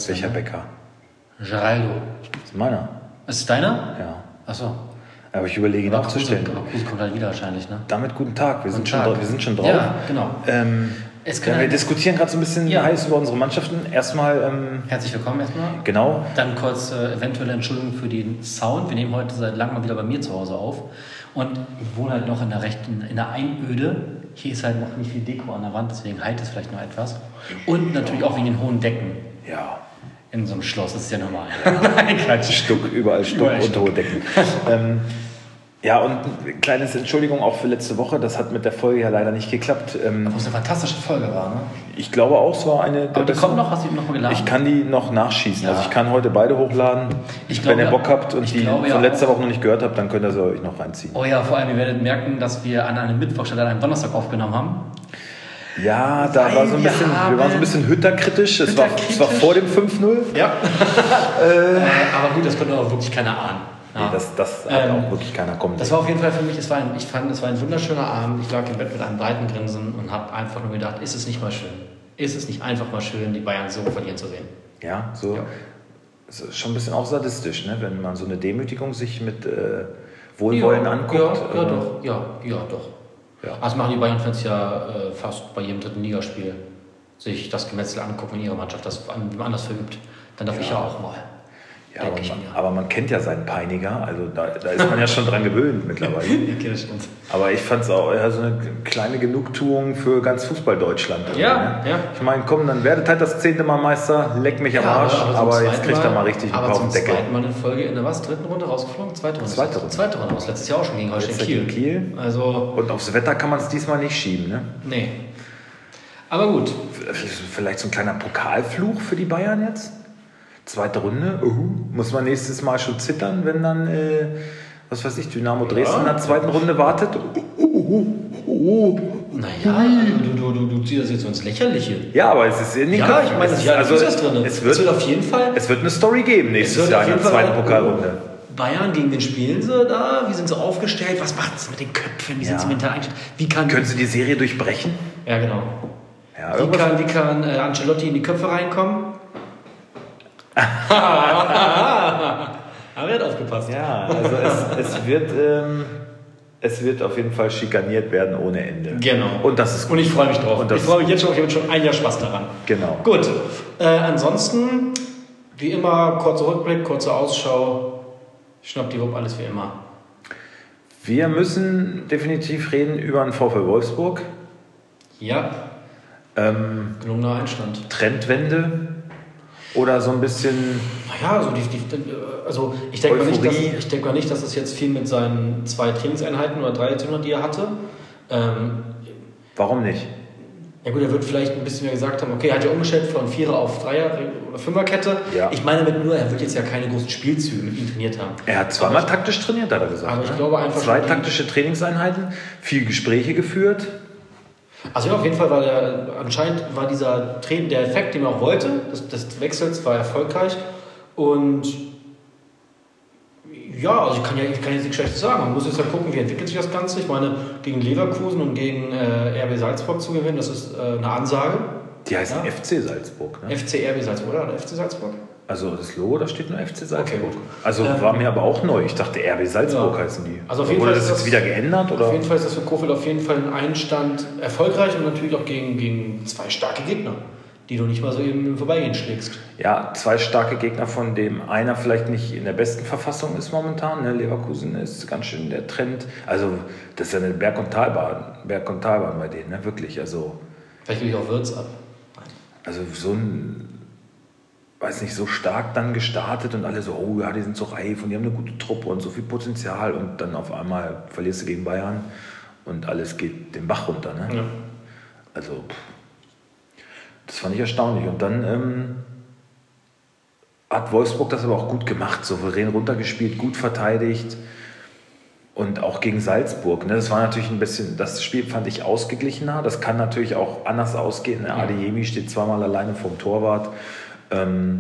Schweizer. Welcher Bäcker? Geraldo. Das ist meiner. Ist es deiner? Ja. Achso. Aber ich überlege ihn aufzustellen. Aber Kruse kommt halt wieder wahrscheinlich, ne? Damit guten Tag, wir sind schon drauf. Ja, genau. Wir diskutieren gerade so ein bisschen heiß über unsere Mannschaften. Erstmal... Herzlich willkommen erstmal. Genau. Dann kurz eventuelle Entschuldigung für den Sound. Wir nehmen heute seit langem mal wieder bei mir zu Hause auf. Und ich wohne halt noch in der Einöde. Hier ist halt noch nicht viel Deko an der Wand, deswegen halt es vielleicht noch etwas. Und natürlich auch wegen den hohen Decken. Ja. In so einem Schloss, das ist ja normal. Überall Stuck und hohe Decken. Ja, und eine kleine Entschuldigung auch für letzte Woche. Das hat mit der Folge ja leider nicht geklappt. Obwohl es eine fantastische Folge war, ne? Ich glaube auch, es war eine... Aber die kommt noch? Hast du die noch mal geladen? Ich kann die noch nachschießen. Ja. Also ich kann heute beide hochladen. Wenn ihr Bock habt und die von letzter Woche noch nicht gehört habt, dann könnt ihr sie euch noch reinziehen. Oh ja, vor allem, ihr werdet merken, dass wir an einem Mittwoch statt an einem Donnerstag aufgenommen haben. Ja, da war so ein bisschen, wir waren so ein bisschen hütterkritisch. Es war vor dem 5-0. Ja. Aber gut, das konnte auch wirklich keiner ahnen. Ja. Nee, das hat auch wirklich keiner kommen. Das war auf jeden Fall für mich, es war ein wunderschöner Abend. Ich lag im Bett mit einem breiten Grinsen und habe einfach nur gedacht, ist es nicht mal schön? Ist es nicht einfach mal schön, die Bayern so verlieren zu sehen? Ja, so. Ja. Das ist schon ein bisschen auch sadistisch, ne? Wenn man so eine Demütigung sich mit Wohlwollen anguckt. Ja, doch. Ja. Also das machen die Bayern-Fans ja fast bei jedem dritten Ligaspiel. Sich das Gemetzel angucken, wenn ihre Mannschaft das anders verübt. Dann darf ich ja auch mal. Ja, aber man kennt ja seinen Peiniger, also da ist man ja schon dran gewöhnt mittlerweile. Aber ich fand es auch so eine kleine Genugtuung für ganz Fußball-Deutschland. Ja. Ich meine, komm, dann werdet halt das 10. Mal Meister, leck mich am Arsch, aber jetzt kriegt er mal richtig einen auf den Deckel. Aber zum zweiten Mal in Folge in der dritten Runde rausgeflogen? Zweite Runde. Das letztes Jahr auch schon gegen Holstein Kiel. Also und aufs Wetter kann man es diesmal nicht schieben, ne? Nee. Aber gut. Vielleicht so ein kleiner Pokalfluch für die Bayern jetzt? Zweite Runde, muss man nächstes Mal schon zittern, wenn dann, was weiß ich, Dynamo Dresden in der zweiten Runde wartet? Naja, du ziehst das jetzt so ins Lächerliche. Ja, aber es ist in den Köpfen. Ich meine, das drin. Es wird auf jeden Fall... Es wird eine Story geben nächstes Jahr in der zweiten Pokalrunde. Bayern, gegen wen spielen sie da? Wie sind sie aufgestellt? Was macht es mit den Köpfen? Wie sind sie mental eingestellt? Können sie die Serie durchbrechen? Ja, genau. Ja, wie kann Ancelotti in die Köpfe reinkommen? Aber er hat aufgepasst. Ja, also es wird auf jeden Fall schikaniert werden ohne Ende. Genau. Und das ist gut. Und ich freue mich drauf. Ich freue mich jetzt schon, ich habe schon ein Jahr Spaß daran. Genau. Gut. Ansonsten, wie immer, kurzer Rückblick, kurze Ausschau. Schnappdiwupp, alles wie immer. Wir müssen definitiv reden über den VfL Wolfsburg. Ja. Gelungener Einstand. Trendwende. Oder so ein bisschen... Naja, also ich denke mal nicht, dass das jetzt viel mit seinen 2 Trainingseinheiten oder 3 die er hatte. Warum nicht? Ja gut, er wird vielleicht ein bisschen mehr gesagt haben, okay, er hat ja umgestellt von 4er auf 3er oder 5er-Kette. Ja. Ich meine damit nur, er wird jetzt ja keine großen Spielzüge mit ihm trainiert haben. Er hat zweimal taktisch trainiert, hat er gesagt. Aber ich glaube einfach 2 taktische Trainingseinheiten, viel Gespräche geführt. Also ja, auf jeden Fall anscheinend war der Effekt, den er auch wollte, des Wechsels war erfolgreich. Und ja, also ich kann jetzt nichts Schlechtes sagen. Man muss jetzt ja gucken, wie entwickelt sich das Ganze. Ich meine, gegen Leverkusen und gegen RB Salzburg zu gewinnen, das ist eine Ansage. Die heißen FC Salzburg, ne? FC RB Salzburg, oder FC Salzburg? Also das Logo, da steht nur FC Salzburg. Okay, gut. Also war mir aber auch neu. Ich dachte, RB Salzburg heißen die. Also auf jeden Fall wurde das jetzt wieder geändert? Oder? Auf jeden Fall ist das für Kofeld auf jeden Fall ein Einstand erfolgreich und natürlich auch gegen 2 starke Gegner, die du nicht mal so eben im Vorbeigehen schlägst. Ja, 2 starke Gegner, von dem einer vielleicht nicht in der besten Verfassung ist momentan. Ne? Leverkusen ist ganz schön der Trend. Also das ist ja eine Berg- und Talbahn bei denen, ne? Wirklich. Also, vielleicht gebe ich auch Wirtz ab. Also so ein... weiß nicht, so stark dann gestartet und alle so, oh ja, die sind so reif und die haben eine gute Truppe und so viel Potenzial und dann auf einmal verlierst du gegen Bayern und alles geht den Bach runter. Ne? Ja. Also, das fand ich erstaunlich. Und dann hat Wolfsburg das aber auch gut gemacht, souverän runtergespielt, gut verteidigt und auch gegen Salzburg. Ne? Das war natürlich ein bisschen, das Spiel fand ich ausgeglichener. Das kann natürlich auch anders ausgehen. Ne? Adeyemi steht zweimal alleine vorm Torwart.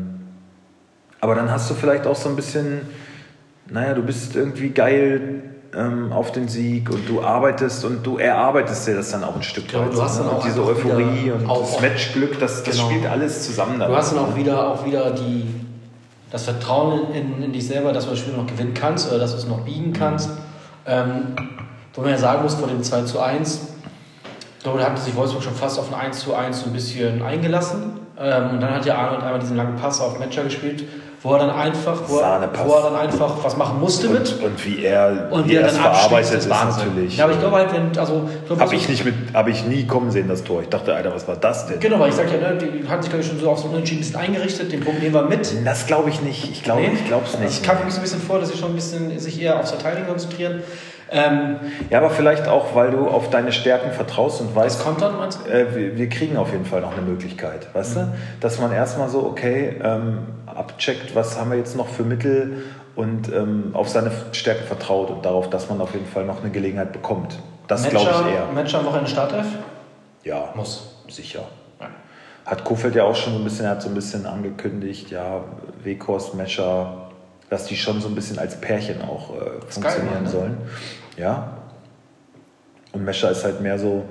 Aber dann hast du vielleicht auch so ein bisschen, naja, du bist irgendwie geil auf den Sieg und du arbeitest und du erarbeitest dir das dann auch ein Stück weit. Du hast dann auch diese Euphorie und das Matchglück, das genau. spielt alles zusammen. Du hast dann auch wieder das Vertrauen in dich selber, dass du das Spiel noch gewinnen kannst oder dass du es noch biegen kannst. Wo man ja sagen muss, vor dem 2:1, da hat sich Wolfsburg schon fast auf ein 1:1 so ein bisschen eingelassen. Und dann hat ja Arnold einmal diesen langen Pass auf Metscher gespielt, wo er dann einfach was machen musste mit. Und wie er das verarbeitet ist Wahnsinn. natürlich. Ja, aber ich glaube halt, Habe ich nie kommen sehen, das Tor. Ich dachte, Alter, was war das denn? Genau, weil ich sag ja, ne, die haben sich, glaube ich, schon so auf so Unentschieden ein bisschen eingerichtet, den Punkt nehmen wir mit. Das glaube ich nicht. Ich glaube es nicht. Ich kam für mich so ein bisschen vor, dass sie schon ein bisschen sich eher aufs Verteidigen konzentrieren. Ja, aber vielleicht auch, weil du auf deine Stärken vertraust und weißt, was kommt dann, meinst du? Wir kriegen auf jeden Fall noch eine Möglichkeit, weißt du? Dass man erstmal so, okay, abcheckt, was haben wir jetzt noch für Mittel und auf seine Stärken vertraut und darauf, dass man auf jeden Fall noch eine Gelegenheit bekommt. Das glaube ich eher. Metscher am Wochenende Startelf? Ja, muss. Sicher. Ja. Hat Kofeld ja auch schon so ein bisschen angekündigt, ja, Weghorst, Metscher, dass die schon so ein bisschen als Pärchen auch funktionieren sollen. Ja. Und Metscher ist halt mehr so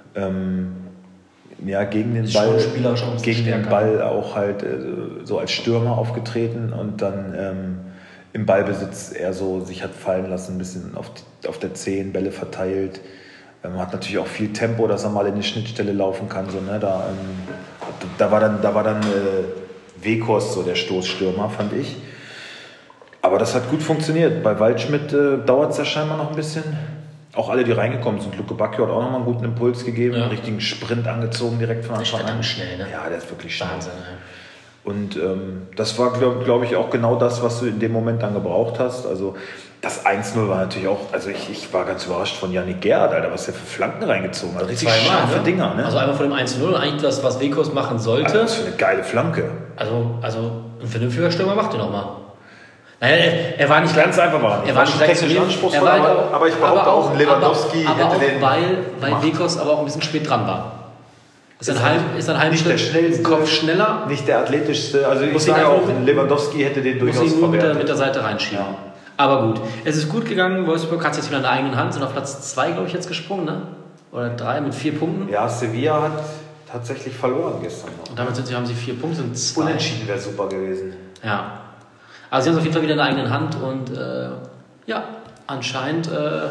gegen den Ball auch halt so als Stürmer aufgetreten und dann im Ballbesitz eher so sich hat fallen lassen, ein bisschen auf der 10 Bälle verteilt. Hat natürlich auch viel Tempo, dass er mal in die Schnittstelle laufen kann. So, ne? Da war dann Weghorst so der Stoßstürmer, fand ich. Aber das hat gut funktioniert. Bei Waldschmidt dauert es ja scheinbar noch ein bisschen. Auch alle, die reingekommen sind. Luke Bacchio hat auch nochmal einen guten Impuls gegeben. Einen richtigen Sprint angezogen direkt von Anfang an. Schnell, ne? Ja, der ist wirklich schnell. Wahnsinn, ja. Und das war, glaube ich, auch genau das, was du in dem Moment dann gebraucht hast. Also das 1:0 war natürlich auch, also ich war ganz überrascht von Yannick Gerhardt, Alter, was der für Flanken reingezogen hat. Richtig scharfe Dinger, ne? Also einmal vor dem 1:0 und eigentlich das, was Weghorst machen sollte. Alter, was für eine geile Flanke. Also ein vernünftiger Stürmer macht den auch mal. Naja, er war nicht ganz einfach, er war nicht technisch anspruchsvoll, aber ich behaupte auch, Lewandowski hätte den weil Weghorst aber auch ein bisschen spät dran war. Ist ein halben Schritt Kopf schneller. Nicht der athletischste. Also ich sage auch, Lewandowski hätte den durchaus verwertet. Mit der Seite reinschieben. Ja. Aber gut, es ist gut gegangen. Wolfsburg hat es jetzt wieder in der eigenen Hand. Sind auf Platz 2, glaube ich, jetzt gesprungen, ne? Oder 3 mit 4 Punkten. Ja, Sevilla hat tatsächlich verloren gestern noch. Und damit haben sie 4 Punkte. Sind 2. Unentschieden wäre super gewesen. Ja. Also sie haben es auf jeden Fall wieder in der eigenen Hand. Und anscheinend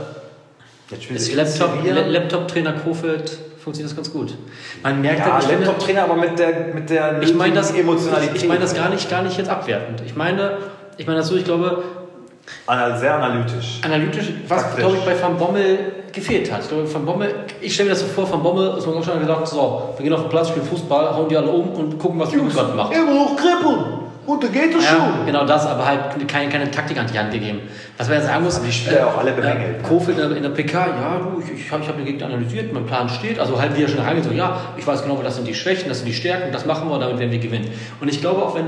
ist Laptop-Trainer Kofeld funktioniert das ganz gut. Man merkt Laptop-Trainer, aber mit der Emotionalität. Ich meine das gar nicht jetzt abwertend. Ich meine das so, ich glaube... Sehr analytisch. Was, glaube ich, bei Van Bommel gefehlt hat. Ich stelle mir das so vor, Van Bommel ist man auch schon gesagt, so, wir gehen auf den Platz, spielen Fußball, hauen die alle um und gucken, was die gerade machen. Immer noch kribbeln. Und da geht es schon. Genau das, aber halt keine Taktik an die Hand gegeben. Was man ja sagen muss, die Spieler auch alle bemängelt. Kofeld in der PK, ich habe den Gegner analysiert, mein Plan steht. Also halt wieder schon rein so, ich weiß genau, das sind die Schwächen, das sind die Stärken, das machen wir, damit werden wir gewinnen. Und ich glaube auch,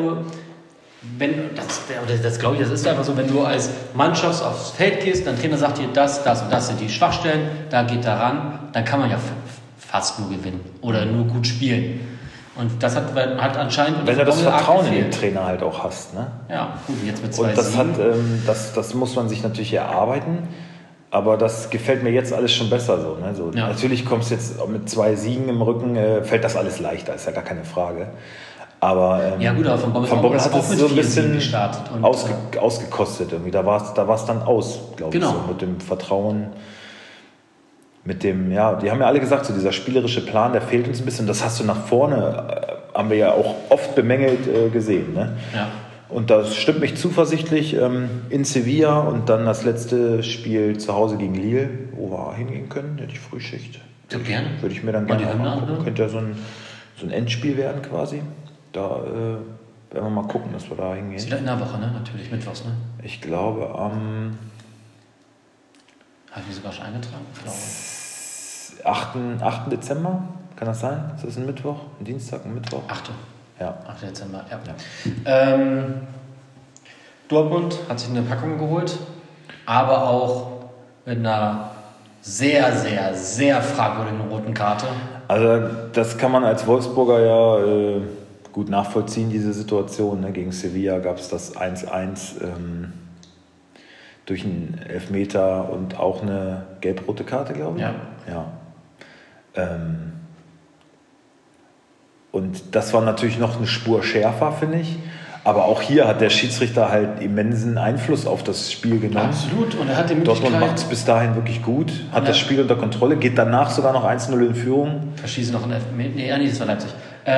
das glaube ich, das ist einfach so, wenn du als Mannschaft aufs Feld gehst, dein Trainer sagt dir, das und das sind die Schwachstellen, da geht da ran, dann kann man ja fast nur gewinnen oder nur gut spielen. Und das hat anscheinend... Wenn du das Vertrauen in den Trainer halt auch hast, ne? Ja, gut, jetzt mit 2 Und das muss man sich natürlich erarbeiten, aber das gefällt mir jetzt alles schon besser so. Ne? Ja. Natürlich kommst du jetzt mit 2 Siegen im Rücken, fällt das alles leichter, ist ja gar keine Frage. Aber aber Van Bommel hat es so ein bisschen ausgekostet irgendwie. Da war es dann aus, glaube ich, so mit dem Vertrauen. Die haben ja alle gesagt, so dieser spielerische Plan, der fehlt uns ein bisschen. Das hast du nach vorne, haben wir ja auch oft bemängelt gesehen. Ne? Ja. Und das stimmt mich zuversichtlich in Sevilla und dann das letzte Spiel zu Hause gegen Lille, wo wir hingehen können, hätte ich Frühschicht. Ja, gerne. Würde ich mir dann gerne angucken. Könnte ja so ein Endspiel werden quasi. Da werden wir mal gucken, dass wir da hingehen. Ist wieder in der Woche, ne? Natürlich, mittwochs, ne? Ich glaube Habe ich mich sogar schon eingetragen? 8. Dezember, kann das sein? Ist das ein Mittwoch? Ein Dienstag, ein Mittwoch? 8. Ja. 8. Dezember, ja. Dortmund hat sich eine Packung geholt, aber auch mit einer sehr, sehr, sehr fragwürdigen roten Karte. Also das kann man als Wolfsburger ja gut nachvollziehen, diese Situation. Ne? Gegen Sevilla gab es das 1:1. durch einen Elfmeter und auch eine gelb-rote Karte, glaube ich. Ja. Und das war natürlich noch eine Spur schärfer, finde ich. Aber auch hier hat der Schiedsrichter halt immensen Einfluss auf das Spiel genommen. Absolut. Und er hat die Möglichkeit... Dortmund macht es bis dahin wirklich gut, hat das Spiel unter Kontrolle, geht danach sogar noch 1-0 in Führung. Verschießen noch ein Elfmeter. Nee, das war Leipzig.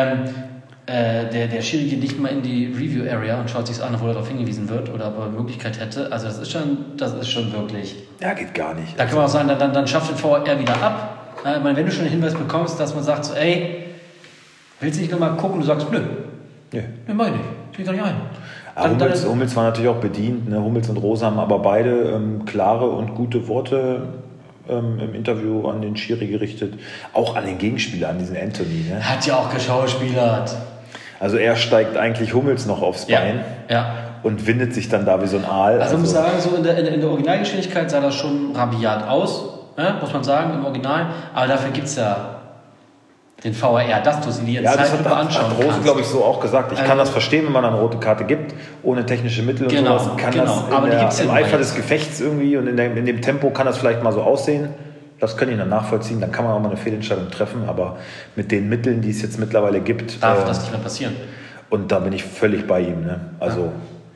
Der Schiri geht nicht mal in die Review-Area und schaut sich an, wo er darauf hingewiesen wird oder ob er Möglichkeit hätte. Also das ist schon wirklich... Ja, geht gar nicht. Da kann man auch sagen, dann schafft den VR wieder ab. Ich meine, wenn du schon einen Hinweis bekommst, dass man sagt so, ey, willst du nicht nochmal gucken? Du sagst, nö. Nee, meine ich nicht. Ich will gar nicht ein. Hummels war natürlich auch bedient. Ne? Hummels und Rose haben aber beide klare und gute Worte im Interview an den Schiri gerichtet. Auch an den Gegenspieler, an diesen Anthony. Ne? Hat ja auch geschauspielert. Also er steigt eigentlich Hummels noch aufs Bein und windet sich dann da wie so ein Aal. Also ich muss sagen, so in der Originalgeschwindigkeit sah das schon rabiat aus, ne? Muss man sagen, im Original. Aber dafür gibt es ja den VAR, dass du sie dir jetzt Zeitlupe anschauen kannst. Hat Rose, glaube ich, so auch gesagt. Ich kann das verstehen, wenn man eine rote Karte gibt, ohne technische Mittel und sowas. Kann das im Eifer des Gefechts irgendwie und in dem Tempo kann das vielleicht mal so aussehen. Das kann ich dann nachvollziehen. Dann kann man auch mal eine Fehlentscheidung treffen. Aber mit den Mitteln, die es jetzt mittlerweile gibt... Darf das nicht mehr passieren. Und da bin ich völlig bei ihm. Ne? Also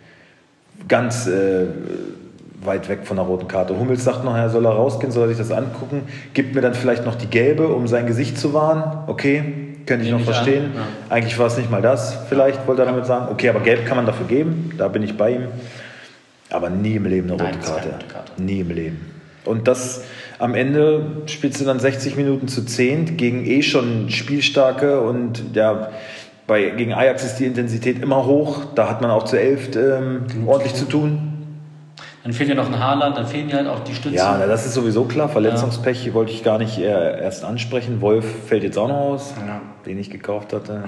ganz weit weg von der roten Karte. Hummels sagt noch, er soll rausgehen, soll er sich das angucken. Gibt mir dann vielleicht noch die gelbe, um sein Gesicht zu wahren. Okay, könnte ich noch verstehen. Ja. Eigentlich war es nicht mal das. Vielleicht wollte er damit sagen. Okay, aber gelb kann man dafür geben. Da bin ich bei ihm. Aber nie im Leben eine rote Karte. Nie im Leben. Und das am Ende spielst du dann 60 Minuten zu 10 gegen schon spielstarke und gegen Ajax ist die Intensität immer hoch. Da hat man auch zu 11 ordentlich zu tun. Dann fehlt ja noch ein Haaland, dann fehlen ja halt auch die Stützen. Ja, das ist sowieso klar. Verletzungspech wollte ich gar nicht erst ansprechen. Wolf fällt jetzt auch noch aus, den ich gekauft hatte.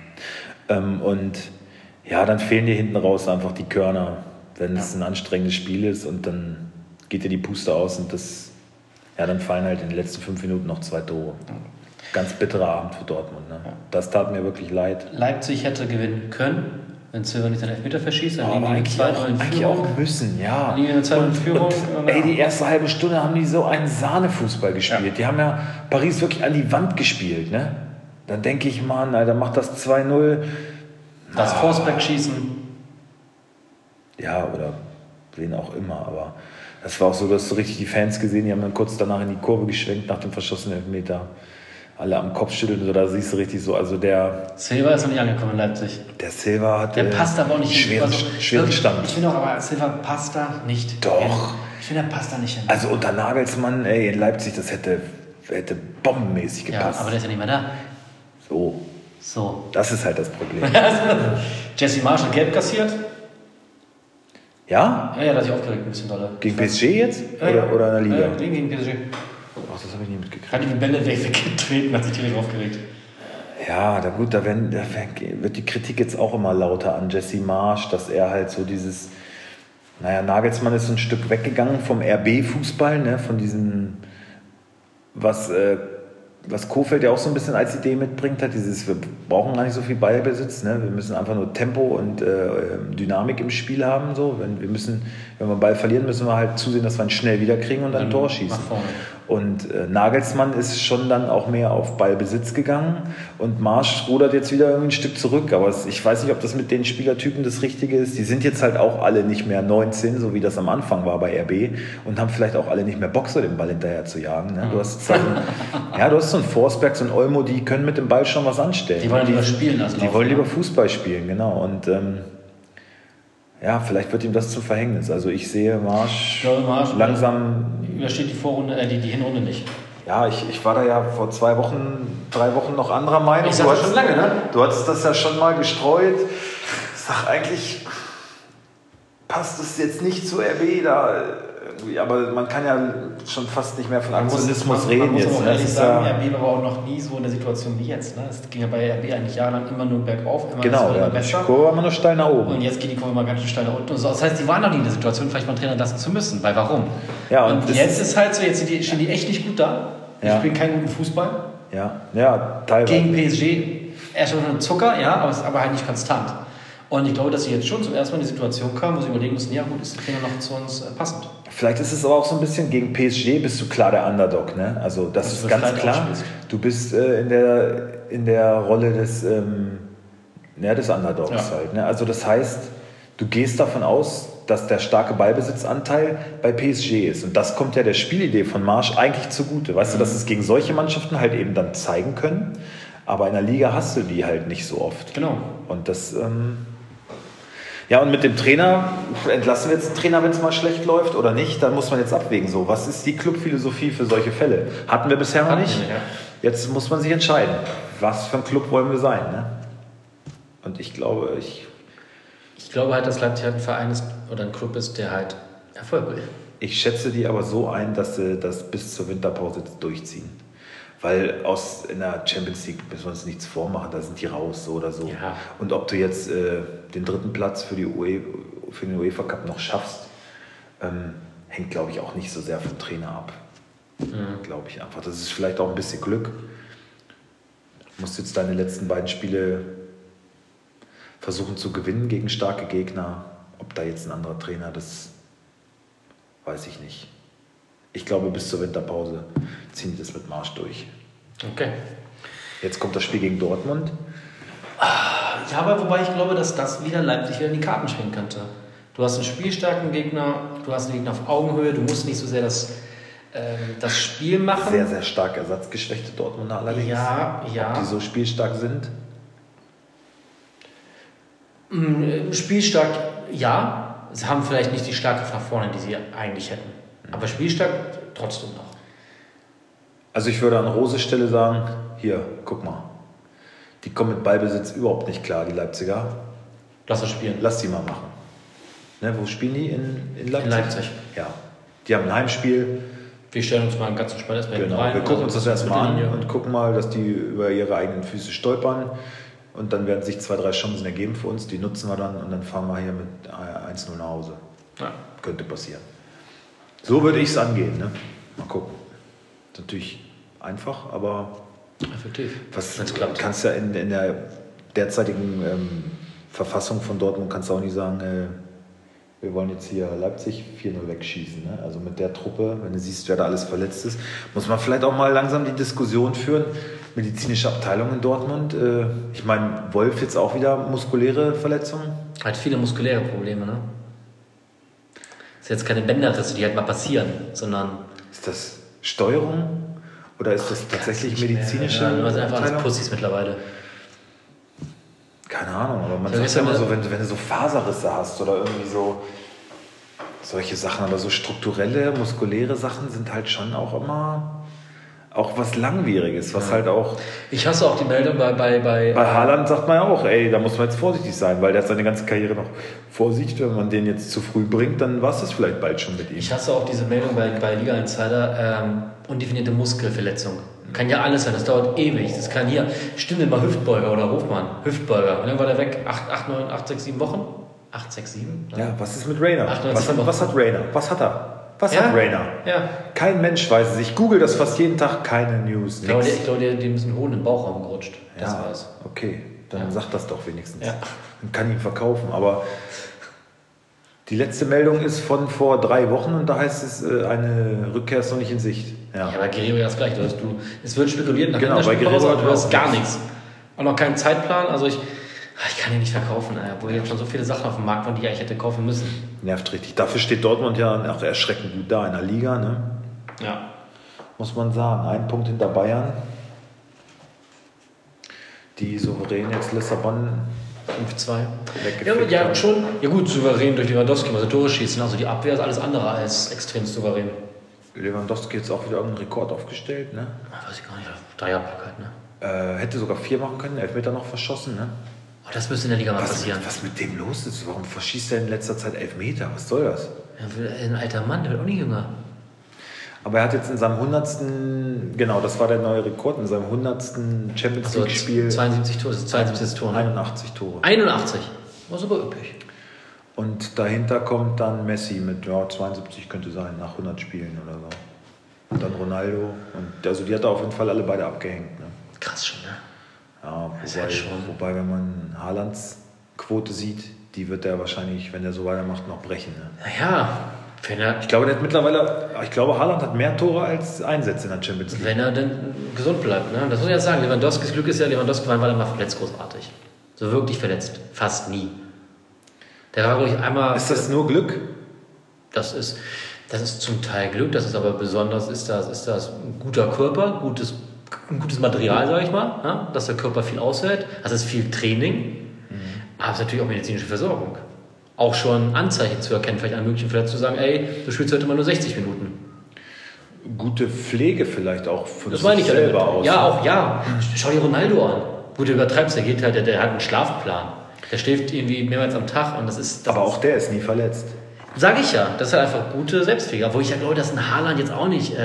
Und dann fehlen dir hinten raus einfach die Körner, wenn es ein anstrengendes Spiel ist und dann geht dir die Puste aus und dann fallen halt in den letzten 5 Minuten noch 2 Tore. Ganz bitterer Abend für Dortmund. Ne? Ja. Das tat mir wirklich leid. Leipzig hätte gewinnen können, wenn Silva nicht den Elfmeter verschießt. Dann aber eigentlich auch müssen, ja. Die erste halbe Stunde haben die so einen Sahnefußball gespielt. Ja. Die haben ja Paris wirklich an die Wand gespielt. Ne? Dann denke ich, Mann, Alter, macht das 2-0. Das Forceback-Schießen. Ja, oder wen auch immer, aber das war auch so, dass du richtig die Fans gesehen, die haben dann kurz danach in die Kurve geschwenkt nach dem verschossenen Elfmeter. Alle am Kopf schütteln, so, da siehst du richtig so, also der... Silva ist noch nicht angekommen in Leipzig. Der Silva hat... Der passt aber auch nicht schweren Stand. Ich finde auch, aber Silva passt da nicht. Doch. Ich finde, er passt da nicht hin. Also unter Nagelsmann, in Leipzig, das hätte bombenmäßig gepasst. Ja, aber der ist ja nicht mehr da. So. Das ist halt das Problem. Jesse Marsch hat gelb kassiert. Ja? Ja, da hat sich aufgeregt ein bisschen doller. Gegen PSG jetzt? Oder in der Liga? Gegen PSG. Ach, das habe ich nie mitgekriegt. Hat die Bälle weggetreten, hat sich tierisch aufgeregt. Ja, da wird die Kritik jetzt auch immer lauter an Jesse Marsch, dass er halt so dieses... Nagelsmann ist so ein Stück weggegangen vom RB-Fußball, ne, von diesem... Was Kohfeldt ja auch so ein bisschen als Idee mitbringt, hat wir brauchen gar nicht so viel Ballbesitz, ne? Wir müssen einfach nur Tempo und Dynamik im Spiel haben. So. Wenn wir einen Ball verlieren, müssen wir halt zusehen, dass wir ihn schnell wieder kriegen und dann ein Tor schießen. Und Nagelsmann ist schon dann auch mehr auf Ballbesitz gegangen und Marsch rudert jetzt wieder irgendwie ein Stück zurück. Aber ich weiß nicht, ob das mit den Spielertypen das Richtige ist. Die sind jetzt halt auch alle nicht mehr 19, so wie das am Anfang war bei RB und haben vielleicht auch alle nicht mehr Bock, so den Ball hinterher zu jagen. Ne? Du hast so einen Forsberg, so einen Olmo, die können mit dem Ball schon was anstellen. Die wollen lieber spielen als laufen. Die wollen lieber Fußball spielen, genau. Und vielleicht wird ihm das zum Verhängnis. Also ich sehe Marsch langsam... Übersteht die Hinrunde nicht. Ja, ich war da ja vor 3 Wochen noch anderer Meinung. Ich sag das schon lange, ne? Du hattest das ja schon mal gestreut. Ich sag eigentlich, passt es jetzt nicht zu RB da irgendwie, aber man kann ja schon fast nicht mehr von Aktionismus reden. Man muss auch ehrlich sagen, RB war auch noch nie so in der Situation wie jetzt. Ne? Es ging ja bei RB eigentlich jahrelang immer nur bergauf, immer besser. Die Kurve war immer nur steil nach oben. Und jetzt geht die Kurve mal ganz schön steil nach unten. Und so. Das heißt, die waren noch nie in der Situation, vielleicht mal einen Trainer lassen zu müssen. Weil warum? Ja, und jetzt ist halt so, jetzt stehen die echt nicht gut da. Die spielen keinen guten Fußball. Ja, teilweise. Gegen PSG erst schon ein Zucker, aber halt nicht konstant. Und ich glaube, dass sie jetzt schon zum ersten Mal in die Situation kamen, wo sie überlegen müssen, ja gut, ist der Trainer noch zu uns passend? Vielleicht ist es aber auch so ein bisschen gegen PSG bist du klar der Underdog, ne? Also das ist ganz klar. Du bist in der Rolle des Underdogs halt. Ne? Also das heißt, du gehst davon aus, dass der starke Ballbesitzanteil bei PSG ist. Und das kommt ja der Spielidee von Marsch eigentlich zugute. Weißt du, dass es gegen solche Mannschaften halt eben dann zeigen können. Aber in der Liga hast du die halt nicht so oft. Genau. Und das... Ja, und mit dem Trainer, entlassen wir jetzt den Trainer, wenn es mal schlecht läuft oder nicht, dann muss man jetzt abwägen. So, was ist die Clubphilosophie für solche Fälle? Hatten wir bisher noch nicht. Ja. Jetzt muss man sich entscheiden, was für ein Club wollen wir sein. Ne? Und ich glaube halt, dass Leipzig halt ein Verein ist oder ein Club ist, der halt Erfolg will. Ich schätze die aber so ein, dass sie das bis zur Winterpause jetzt durchziehen. Weil in der Champions League müssen wir uns nichts vormachen, da sind die raus, so oder so. Ja. Und ob du jetzt den 3. Platz für den UEFA Cup noch schaffst, hängt, glaube ich, auch nicht so sehr vom Trainer ab. Glaube ich einfach. Das ist vielleicht auch ein bisschen Glück. Du musst jetzt deine letzten beiden Spiele versuchen zu gewinnen gegen starke Gegner. Ob da jetzt ein anderer Trainer, das weiß ich nicht. Ich glaube, bis zur Winterpause ziehen die das mit Marsch durch. Okay. Jetzt kommt das Spiel gegen Dortmund. Ja, aber wobei ich glaube, dass das wieder Leipzig wieder in die Karten spielen könnte. Du hast einen spielstarken Gegner, du hast einen Gegner auf Augenhöhe, du musst nicht so sehr das Spiel machen. Sehr, sehr stark ersatzgeschwächte Dortmunder allerdings. Ja. Ob die so spielstark sind? Spielstark, ja. Sie haben vielleicht nicht die Stärke nach vorne, die sie eigentlich hätten. Aber spielstark trotzdem noch. Also ich würde an Roses Stelle sagen, hier, guck mal. Die kommen mit Ballbesitz überhaupt nicht klar, die Leipziger. Lass das spielen. Lass die mal machen. Ne, wo spielen die? In Leipzig? In Leipzig. Ja. Die haben ein Heimspiel. Wir stellen uns mal ganz entspannt erstmal Genau, rein. wir gucken uns das erstmal an Linie. und gucken mal, dass die über ihre eigenen Füße stolpern. Und dann werden sich 2, 3 Chancen ergeben für uns. Die nutzen wir dann und dann fahren wir hier mit 1-0 nach Hause. Ja. Könnte passieren. So würde ich es angehen. Ne? Mal gucken. Ist natürlich einfach, aber effektiv. was kannst ja in der derzeitigen Verfassung von Dortmund kannst du auch nicht sagen, wir wollen jetzt hier Leipzig 4-0 wegschießen. Ne? Also mit der Truppe, wenn du siehst, wer da alles verletzt ist, muss man vielleicht auch mal langsam die Diskussion führen. Medizinische Abteilung in Dortmund. Ich meine, Wolf jetzt auch wieder muskuläre Verletzungen. Halt viele muskuläre Probleme, ne? Das ist jetzt keine Bänderrisse, die halt mal passieren, sondern... Ist das Steuerung oder ist das tatsächlich medizinische Abteilung? Ja, einfach alles Pussys mittlerweile. Keine Ahnung, aber man sagt ja immer so, wenn du so Faserrisse hast oder irgendwie so solche Sachen, aber so strukturelle, muskuläre Sachen sind halt schon auch immer auch was Langwieriges, was halt auch... Ich hasse auch die Meldung bei Haaland sagt man ja auch, ey, da muss man jetzt vorsichtig sein, weil der hat seine ganze Karriere noch vor sich. Wenn man den jetzt zu früh bringt, dann war es das vielleicht bald schon mit ihm. Ich hasse auch diese Meldung bei Liga Insider, undefinierte Muskelverletzung. Kann ja alles sein, das dauert ewig. Das kann hier, Stindl mal Hüftbeuger oder Hofmann, Hüftbeuger. Und dann war der weg, 8, 6, 7 Wochen? 8, 6, 7? Ja, was ist mit Rainer? Was hat Rainer? Was hat er? Was Ja? hat Rainer? Ja. Kein Mensch weiß es. Ich google das fast jeden Tag, keine News. Ich glaube, dem ist ein Hohn in den Bauchraum gerutscht. Das Ja, war's. okay. Dann sagt das doch wenigstens. Ja. Man kann ihn verkaufen. Aber die letzte Meldung ist von vor 3 Wochen und da heißt es, eine Rückkehr ist noch nicht in Sicht. Ja. Ja, bei Guerrero das gleich. Es wird spekuliert nach Genau, der bei Guerrero Spielpause, aber du hat hast auch gar nichts. nichts. Und noch keinen Zeitplan. Also ich kann ihn nicht verkaufen, obwohl jetzt schon so viele Sachen auf dem Markt waren, die ich eigentlich hätte kaufen müssen. Nervt richtig. Dafür steht Dortmund ja auch erschreckend gut da in der Liga, ne? Ja. Muss man sagen. 1 Punkt hinter Bayern. Die souverän jetzt Lissabon 5-2. weggefickt Ja, haben. schon. Ja gut, souverän durch Lewandowski, also Tore schießen. Also die Abwehr ist alles andere als extrem souverän. Lewandowski jetzt auch wieder irgendeinen Rekord aufgestellt, ne? Weiß ich gar nicht. Dreierpack halt, ne? Hätte sogar 4 machen können, Elfmeter noch verschossen, ne? Oh, das müsste in der Liga mal passieren. Was mit dem los ist? Warum verschießt er in letzter Zeit Elfmeter? Was soll das? Ja, ein alter Mann, der wird auch nicht jünger. Aber er hat jetzt in seinem 100. Genau, das war der neue Rekord, in seinem 100. Champions Also League-Spiel 72 Tore, das ist 72. Tor, ne? 81 Tore. 81. War super üppig. Und dahinter kommt dann Messi mit 72 könnte sein, nach 100 Spielen oder so. Und dann Ronaldo. Und also die hat er auf jeden Fall alle beide abgehängt. Ne? Krass schon, ne? Ja, Das ist halt schon. wobei, wenn man Haalands Quote sieht, die wird er wahrscheinlich, wenn er so weitermacht, noch brechen. Ne? Naja, wenn er... Ich glaube, Haaland hat mehr Tore als Einsätze in der Champions League. Wenn er denn gesund bleibt, ne? Das muss ich jetzt sagen. Lewandowskis Glück ist ja, Lewandowski war immer verletzt großartig. So wirklich verletzt. Fast nie. Der war wirklich einmal... Ist das nur Glück? Das ist zum Teil Glück, das ist aber besonders, ist das ein guter Körper, ein gutes Material, sage ich mal, ja? Dass der Körper viel aushält. Das ist viel Training, aber es ist natürlich auch medizinische Versorgung. Auch schon Anzeichen zu erkennen, vielleicht an möglichen Verletzungen zu sagen, ey, du spielst heute mal nur 60 Minuten. Gute Pflege vielleicht auch von das meine ich selber aus. Ja, auch, ja. Schau dir Ronaldo an. Gut, der übertreibt es, der hat einen Schlafplan. Der schläft irgendwie mehrmals am Tag und das ist... Aber auch der ist nie verletzt. Sag ich ja, das ist halt einfach gute Selbstpflege. Obwohl ich ja glaube, dass ein Haaland jetzt auch nicht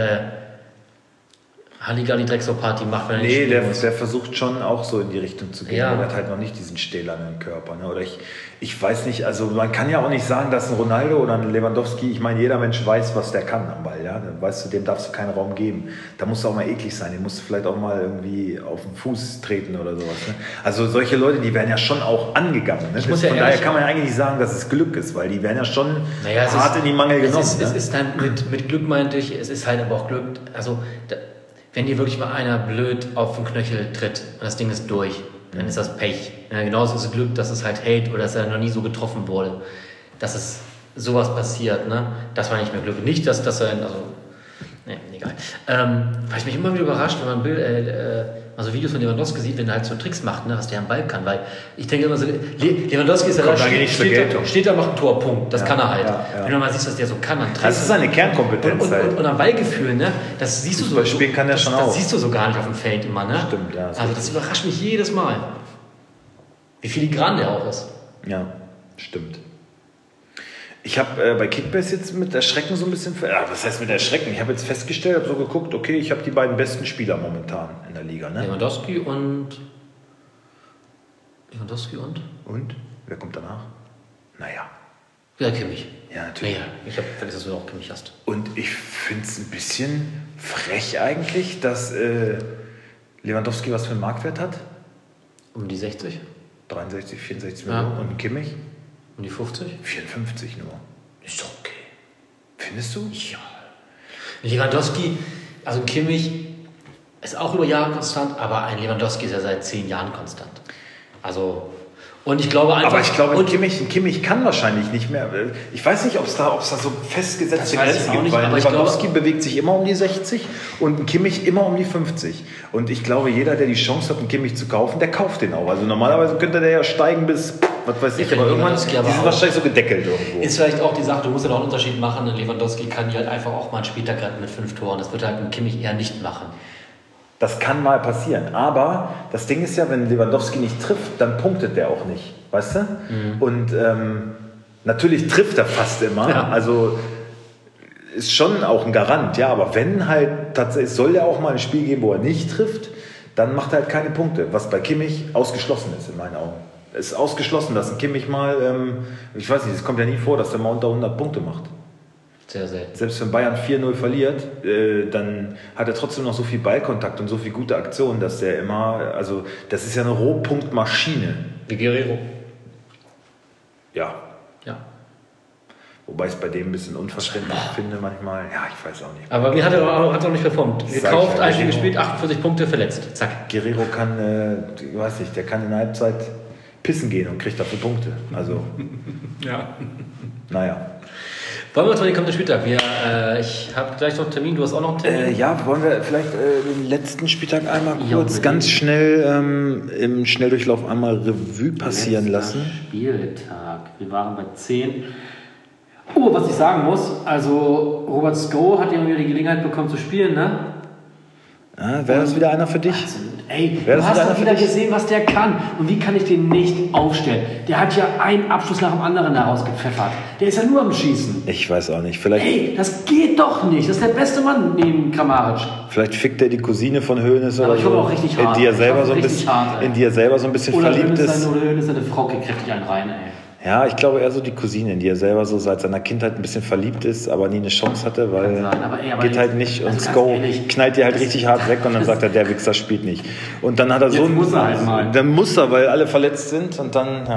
Halligalli Drecksau-Party macht, wenn er nicht spielen muss. Der versucht schon auch so in die Richtung zu gehen. Ja. Aber er hat halt noch nicht diesen stählernen Körper. Ne? Oder ich weiß nicht, also man kann ja auch nicht sagen, dass ein Ronaldo oder ein Lewandowski, ich meine, jeder Mensch weiß, was der kann am Ball. Ja? Dann weißt du, dem darfst du keinen Raum geben. Da musst du auch mal eklig sein. Den musst du vielleicht auch mal irgendwie auf den Fuß treten oder sowas. Ne? Also solche Leute, die werden ja schon auch angegangen. Ne? Von daher kann man eigentlich nicht sagen, dass es Glück ist, weil die werden ja schon hart in die Mangel genommen. Es ist dann mit Glück meinte ich, es ist halt aber auch Glück, also wenn dir wirklich mal einer blöd auf den Knöchel tritt und das Ding ist durch, dann ist das Pech. Ja, genauso ist es Glück, dass es halt hält oder dass er noch nie so getroffen wurde. Dass es sowas passiert, ne? Das war nicht mehr Glück. Nicht, dass er, egal. Weil ich mich immer wieder überrascht, wenn man also Videos von Lewandowski sieht, wenn er halt so Tricks macht, ne, was der am Ball kann. Weil ich denke immer so, Lewandowski ist ja da, steht da, macht einen Torpunkt. Das kann er halt. Ja. Wenn du mal siehst, was der so kann, dann das ist seine Kernkompetenz. Und am Ballgefühl, ne, das siehst du so. Spielen kann der schon auch. Das siehst du so gar nicht auf dem Feld immer, ne? Stimmt, ja. Also das überrascht mich jedes Mal. Wie filigran der auch ist. Ja, stimmt. Ich habe bei Kickbase jetzt mit Erschrecken so ein bisschen... was heißt mit Erschrecken? Ich habe jetzt festgestellt, habe so geguckt, okay, ich habe die beiden besten Spieler momentan in der Liga. Ne? Lewandowski und... Und? Wer kommt danach? Naja. Ja, Kimmich. Ja, natürlich. Ja, ich habe vergessen, dass du auch Kimmich hast. Und ich finde es ein bisschen frech eigentlich, dass Lewandowski was für einen Marktwert hat. Um die 60? 63, 64 Millionen. Und Kimmich? Um die 50? 54 nur. Ist doch okay. Findest du? Ja. Lewandowski, also Kimmich ist auch über Jahre konstant, aber ein Lewandowski ist ja seit 10 Jahren konstant. Also, und ich glaube einfach... Aber ich glaube, Kimmich kann wahrscheinlich nicht mehr. Ich weiß nicht, ob es da so festgesetzte Grenzen gibt, weil Lewandowski bewegt sich immer um die 60 und ein Kimmich immer um die 50. Und ich glaube, jeder, der die Chance hat, einen Kimmich zu kaufen, der kauft den auch. Also normalerweise könnte der ja steigen bis... Was weiß ich, aber irgendwann ist wahrscheinlich so gedeckelt irgendwo. Ist vielleicht auch die Sache, du musst ja auch einen Unterschied machen. Lewandowski kann die halt einfach auch mal einen Spieltag retten mit 5 Toren. Das wird halt ein Kimmich eher nicht machen. Das kann mal passieren. Aber das Ding ist ja, wenn Lewandowski nicht trifft, dann punktet der auch nicht. Weißt du? Mhm. Und natürlich trifft er fast immer. Ja. Also ist schon auch ein Garant. Ja, aber wenn halt tatsächlich, soll der auch mal ein Spiel geben, wo er nicht trifft, dann macht er halt keine Punkte. Was bei Kimmich ausgeschlossen ist in meinen Augen. Es ist ausgeschlossen, dass ein Kimmich mal, ich weiß nicht, es kommt ja nie vor, dass der mal unter 100 Punkte macht. Sehr selten. Selbst wenn Bayern 4-0 verliert, dann hat er trotzdem noch so viel Ballkontakt und so viel gute Aktionen, dass der immer, also das ist ja eine Rohpunktmaschine. Wie Guerrero. Ja. Wobei ich es bei dem ein bisschen unverständlich finde manchmal. Ja, ich weiß auch nicht. Aber mir hat er auch nicht performt. Gekauft, eigentlich gespielt, 48 Punkte, verletzt. Zack. Guerrero kann, ich weiß nicht, der kann in der Halbzeit pissen gehen und kriegt dafür Punkte. Also, ja. Naja. Wollen wir uns mal den kommenden Spieltag? Ich habe gleich noch einen Termin, du hast auch noch einen Termin? Ja, wollen wir vielleicht den letzten Spieltag einmal kurz ganz schnell im Schnelldurchlauf einmal Revue passieren lassen? Spieltag. Wir waren bei 10. Oh, was ich sagen muss, also Robert Sko hat ja wieder die Gelegenheit bekommen zu spielen, ne? Ja, wäre das wieder einer für dich? Ey, du hast doch wieder gesehen, was der kann. Und wie kann ich den nicht aufstellen? Der hat ja einen Abschluss nach dem anderen herausgepfeffert. Der ist ja nur am Schießen. Ich weiß auch nicht. Vielleicht. Ey, das geht doch nicht. Das ist der beste Mann neben Kramaric. Vielleicht fickt er die Cousine von Hoeneß oder so. Ich hoffe auch richtig hart. In die er selber so ein bisschen verliebt ist. Oder Hoeneß seine Frau kriegt kräftig einen rein, ey. Ja, ich glaube eher so die Cousine, in die er selber so seit seiner Kindheit ein bisschen verliebt ist, aber nie eine Chance hatte, weil geht halt nicht. Und Sko knallt die halt richtig hart weg und dann sagt er, der Wichser spielt nicht. Und dann hat er so muss er halt mal. Dann muss er, weil alle verletzt sind und dann, ja.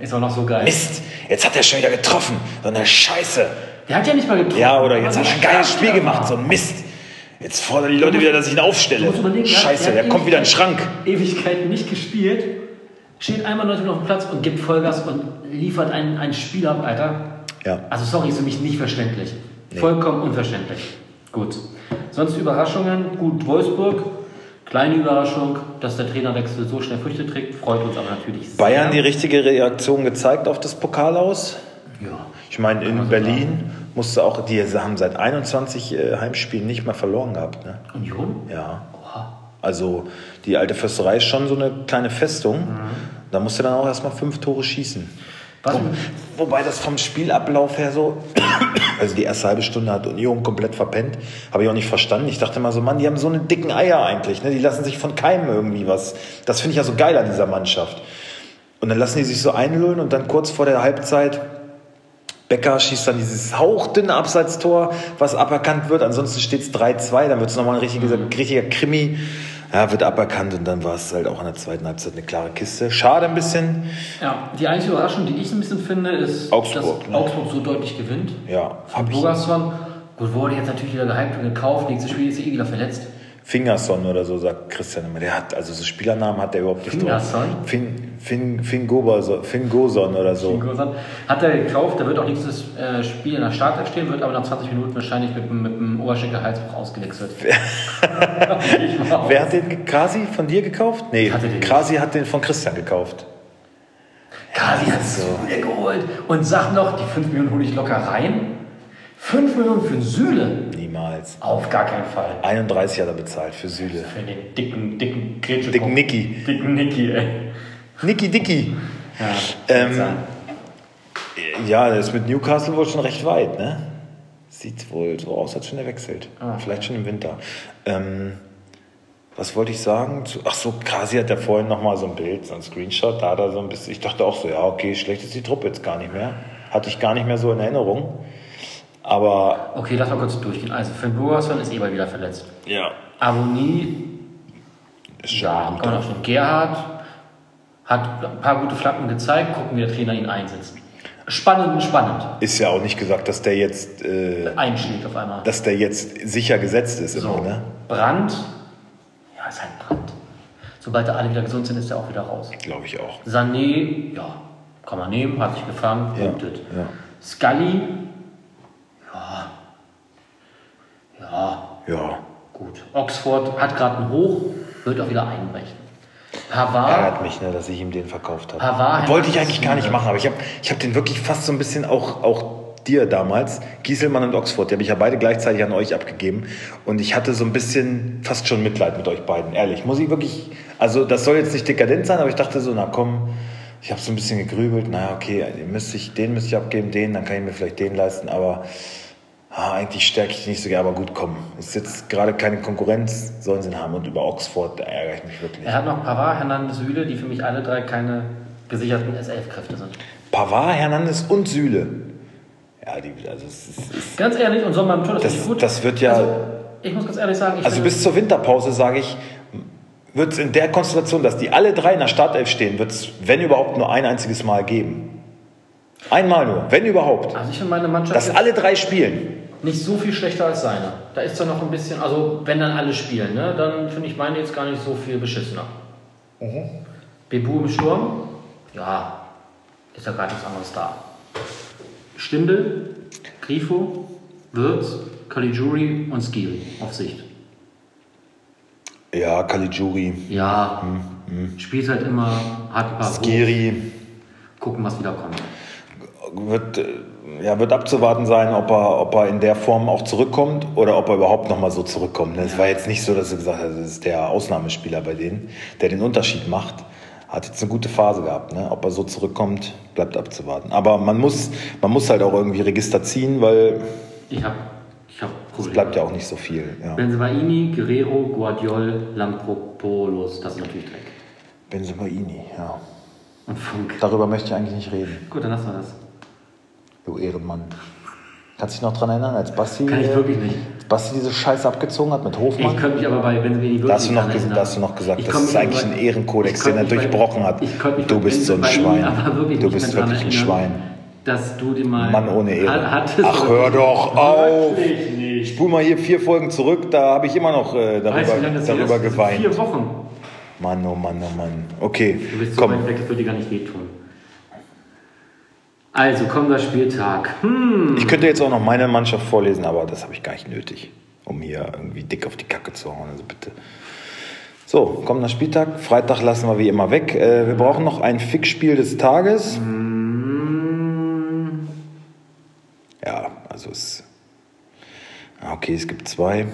Ist auch noch so geil. Mist, jetzt hat er schon wieder getroffen. So eine Scheiße. Der hat ja nicht mal getroffen. Ja, oder jetzt hat er ein geiles Spiel gemacht. So ein Mist. Jetzt fordern die Leute wieder, dass ich ihn aufstelle. Scheiße, der kommt wieder in den Schrank. Ewigkeiten nicht gespielt. Steht einmal 90 Minuten auf dem Platz und gibt Vollgas und liefert ein Spiel ab, Alter. Ja. Also sorry, ist für mich nicht verständlich. Nee. Vollkommen unverständlich. Gut. Sonst Überraschungen. Gut, Wolfsburg. Kleine Überraschung, dass der Trainerwechsel so schnell Früchte trägt. Freut uns aber natürlich sehr. Bayern die richtige Reaktion gezeigt auf das Pokal-Aus? Ja. Ich meine, in Berlin musste auch, die haben seit 21 Heimspielen nicht mehr verloren gehabt. Ne? Union? Ja. Oha. Also die alte Försterei ist schon so eine kleine Festung. Da musst du dann auch erstmal 5 Tore schießen. Wobei das vom Spielablauf her so, also die erste halbe Stunde hat Union komplett verpennt, habe ich auch nicht verstanden. Ich dachte mal so, Mann, die haben so eine dicken Eier eigentlich, ne? Die lassen sich von keinem irgendwie was. Das finde ich ja so geil an dieser Mannschaft. Und dann lassen die sich so einlullen und dann kurz vor der Halbzeit Becker schießt dann dieses hauchdünne Abseitstor, was aberkannt wird. Ansonsten steht es 3-2, dann wird es nochmal ein richtiger Krimi. Ja, wird aberkannt und dann war es halt auch in der zweiten Halbzeit eine klare Kiste. Schade ein bisschen. Ja, die einzige Überraschung, die ich ein bisschen finde, ist, Augsburg, dass ne? Augsburg so deutlich gewinnt. Ja, Von Bogason. Gut, wurde jetzt natürlich wieder gehypt und gekauft. Nächstes Spiel ist er wieder verletzt. Fingerson oder so, sagt Christian immer. Der hat, also so Spielernamen hat der überhaupt nicht Fingerson? Fingoson oder so. Fingoson. Hat er gekauft, der wird auch nächstes Spiel in der Startelf stehen, wird aber nach 20 Minuten wahrscheinlich mit dem Oberschenkel-Halsbruch ausgewechselt. Wer hat den Krasi von dir gekauft? Nee, Krasi hat den von Christian gekauft. Krasi hat es Süle geholt und sagt noch, die 5 Millionen hole ich locker rein. 5 Millionen für Süle? Niemals. Auf gar keinen Fall. 31 hat er bezahlt für Süle. Für den dicken Gretchen. Dicken Niki. Dicken Niki, ey. Niki. Ja, der ist mit Newcastle wohl schon recht weit, ne? Sieht wohl so aus, als wenn er wechselt. Vielleicht schon im Winter. Was wollte ich sagen? Ach so, Krasi hat ja vorhin nochmal so ein Bild, so ein Screenshot, da hat er so ein bisschen, ich dachte auch so, ja okay, schlecht ist die Truppe jetzt gar nicht mehr. Hatte ich gar nicht mehr so in Erinnerung. Aber... Okay, lass mal kurz durchgehen. Also, Finn Bogason ist bald wieder verletzt. Ja. Aboni Ist schon ein kann man auch schon. Gerhard hat ein paar gute Flanken gezeigt. Gucken, wie der Trainer ihn einsetzt. Spannend. Ist ja auch nicht gesagt, dass der jetzt... einschlägt auf einmal. Dass der jetzt sicher gesetzt ist So. immer, ne? Brandt. Ja, ist halt Brandt. Sobald da alle wieder gesund sind, ist er auch wieder raus. Glaube ich auch. Sané, ja, kann man nehmen, hat sich gefangen, punktet. Ja. Scully, Ja. gut. Oxford hat gerade einen Hoch, wird auch wieder einbrechen. Pavard, Ärgert mich, ne, dass ich ihm den verkauft habe. Pavard Wollte ich eigentlich gar nicht machen, aber ich hab den wirklich fast so ein bisschen auch dir damals, Gieselmann und Oxford, die habe ich ja beide gleichzeitig an euch abgegeben und ich hatte so ein bisschen fast schon Mitleid mit euch beiden, ehrlich. Muss ich wirklich, also das soll jetzt nicht dekadent sein, aber ich dachte so, na komm, ich habe so ein bisschen gegrübelt, naja, okay, den müsste ich abgeben, dann kann ich mir vielleicht den leisten, aber eigentlich stärke ich die nicht so gerne, aber gut, komm. Ist jetzt gerade keine Konkurrenz, sollen sie haben. Und über Oxford, da ärgere ich mich wirklich. er hat noch Pavard, Hernandez, Süle, die für mich alle drei keine gesicherten S11-Kräfte sind. Pavard, Hernandez und Süle. Ja, also es ist Ganz ehrlich, und Sommer im Tor, das finde ich gut. das wird ja... Also, ich muss ganz ehrlich sagen, ich Also finde, bis zur Winterpause, sage ich, wird es in der Konstellation, dass die alle drei in der Startelf stehen, wird es, wenn überhaupt, nur ein einziges Mal geben. Einmal nur, wenn überhaupt. also ich finde meine Mannschaft Dass jetzt alle drei spielen. nicht so viel schlechter als seine. Da ist er noch ein bisschen, also wenn dann alle spielen, ne, dann finde ich meine jetzt gar nicht so viel beschissener. Bebu im Sturm, ja, ist ja gerade nichts anderes da. Stindl, Grifo, Wirtz, Caligiuri und Skiri auf Sicht. Ja, Caligiuri, Ja, spielt halt immer, hat ein paar Skiri. Hochs. Gucken, was wieder kommt. Wird abzuwarten sein, ob er in der Form auch zurückkommt oder ob er überhaupt nochmal so zurückkommt. Es war jetzt nicht so, dass er gesagt hat, das ist der Ausnahmespieler bei denen, der den Unterschied macht. Hat jetzt eine gute Phase gehabt. Ne? Ob er so zurückkommt, bleibt abzuwarten. Aber man muss halt auch irgendwie Register ziehen, weil Ich hab es Probleme. bleibt ja auch nicht so viel. Ja. Benzemaini, Guerrero, Guardiol, Lampropoulos, das ist natürlich Dreck. Benzemaini, ja. Und Funk. Darüber möchte ich eigentlich nicht reden. Gut, dann lassen wir das. Du Ehrenmann. Kannst du dich noch dran erinnern, als Basti... Kann ich wirklich nicht. Basti diese Scheiße abgezogen hat mit Hofmann? Ich könnte mich aber wenn wir die Da hast du noch gesagt, das ist eigentlich ein Ehrenkodex, den er durchbrochen hat. Du bist so ein Schwein. Du bist wirklich ein Schwein. Dass du den mal... Mann ohne Ehre. hattest. Ach, hör doch auf! Wirklich nicht. Spul mal hier 4 Folgen zurück, da habe ich immer noch Weißt du, wie lange das darüber her ist? geweint. 4 Wochen. Mann, oh Mann, oh Mann. Okay, Du bist so komm. weit weg, das würde dir gar nicht wehtun. Also, kommender Spieltag. Ich könnte jetzt auch noch meine Mannschaft vorlesen, aber das habe ich gar nicht nötig, um hier irgendwie dick auf die Kacke zu hauen. Also bitte. So, kommender Spieltag. Freitag lassen wir wie immer weg. Wir brauchen noch ein Fixspiel des Tages. Ja, also es... Okay, es gibt 2.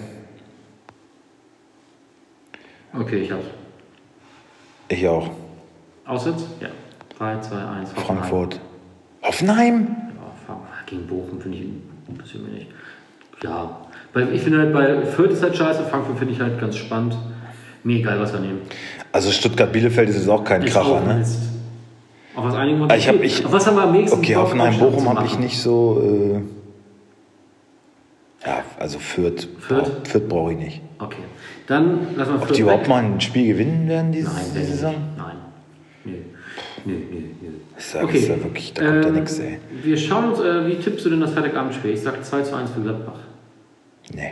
Okay, ich hab's. Ich auch. Aussitz? Ja. 3, 2, 1. Frankfurt. Hoffenheim? Ja, gegen Bochum finde ich interessiert mich nicht. Ja. Weil ich finde halt, bei Fürth ist halt scheiße, Frankfurt finde ich halt ganz spannend. Mir egal, was wir nehmen. Also Stuttgart-Bielefeld ist jetzt auch kein Kracher, ne? Auf was einigen wir uns? Auf was haben wir am nächsten? Okay, Bock, Hoffenheim-Bochum habe ich machen? nicht so... ja, also Fürth brauche ich nicht. Okay. Dann lassen wir Ob die überhaupt mal ein Spiel gewinnen werden diese Saison? Nein. Nö. Ich sage es ja wirklich, da kommt ja nichts, ey. Wir schauen uns, wie tippst du denn das Freitagabendspiel? Ich sage 2:1 für Gladbach. Nee.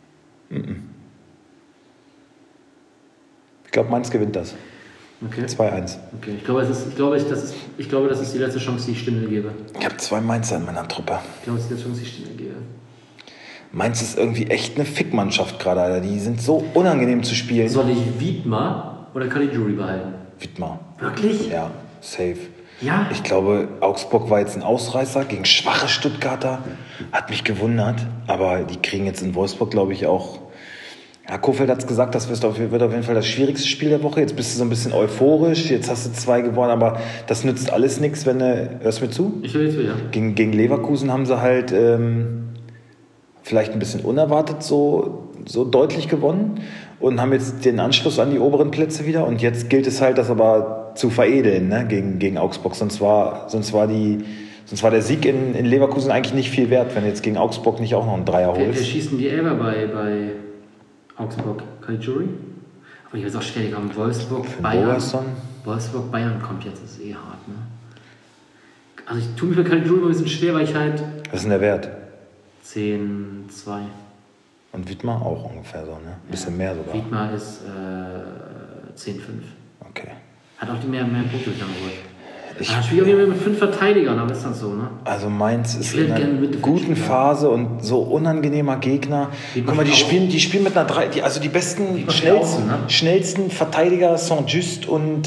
Ich glaube, Mainz gewinnt das. Okay. 2:1. Okay, ich glaube, das ist die letzte Chance, die ich Stimme gebe. Ich habe 2 Mainzer in meiner Truppe. Ich glaube, das ist die letzte Chance, die ich Stimme gebe. Mainz ist irgendwie echt eine Fickmannschaft gerade, Alter. Die sind so unangenehm zu spielen. Soll ich Wiedmer oder Caligiuri behalten? Wiedmer. Wirklich? Ja, safe. Ja? Ich glaube, Augsburg war jetzt ein Ausreißer gegen schwache Stuttgarter. Hat mich gewundert. Aber die kriegen jetzt in Wolfsburg, glaube ich, auch... Ja, Kofeld hat es gesagt, das wird auf jeden Fall das schwierigste Spiel der Woche. Jetzt bist du so ein bisschen euphorisch. Jetzt hast du 2 gewonnen, aber das nützt alles nichts, wenn du... Hörst du mir zu? Ich höre dir zu, ja. Gegen Leverkusen haben sie halt... vielleicht ein bisschen unerwartet so deutlich gewonnen und haben jetzt den Anschluss an die oberen Plätze wieder. Und jetzt gilt es halt, das aber zu veredeln, ne, gegen Augsburg. Sonst war der Sieg in Leverkusen eigentlich nicht viel wert, wenn du jetzt gegen Augsburg nicht auch noch einen Dreier holst. Wer schießt denn die Elber bei Augsburg? Caligiuri? Aber ich weiß auch schwer, die haben Wolfsburg, Bayern kommt jetzt, das ist hart, ne? Also ich tue mich für Caligiuri ein bisschen schwer, weil ich halt... Was ist denn der Wert? 10,2. Und Wiedmer auch ungefähr so, ne? Ein bisschen mehr sogar. Wiedmer ist 10,5. Okay. Hat auch die mehr Punkte geholt. Spielt auch wieder mit 5 Verteidigern, aber ist das so, ne? Also Mainz ist in einer guten Phase und so unangenehmer Gegner. Guck mal, die spielen mit einer 3, die besten, schnellsten Verteidiger, Saint-Just und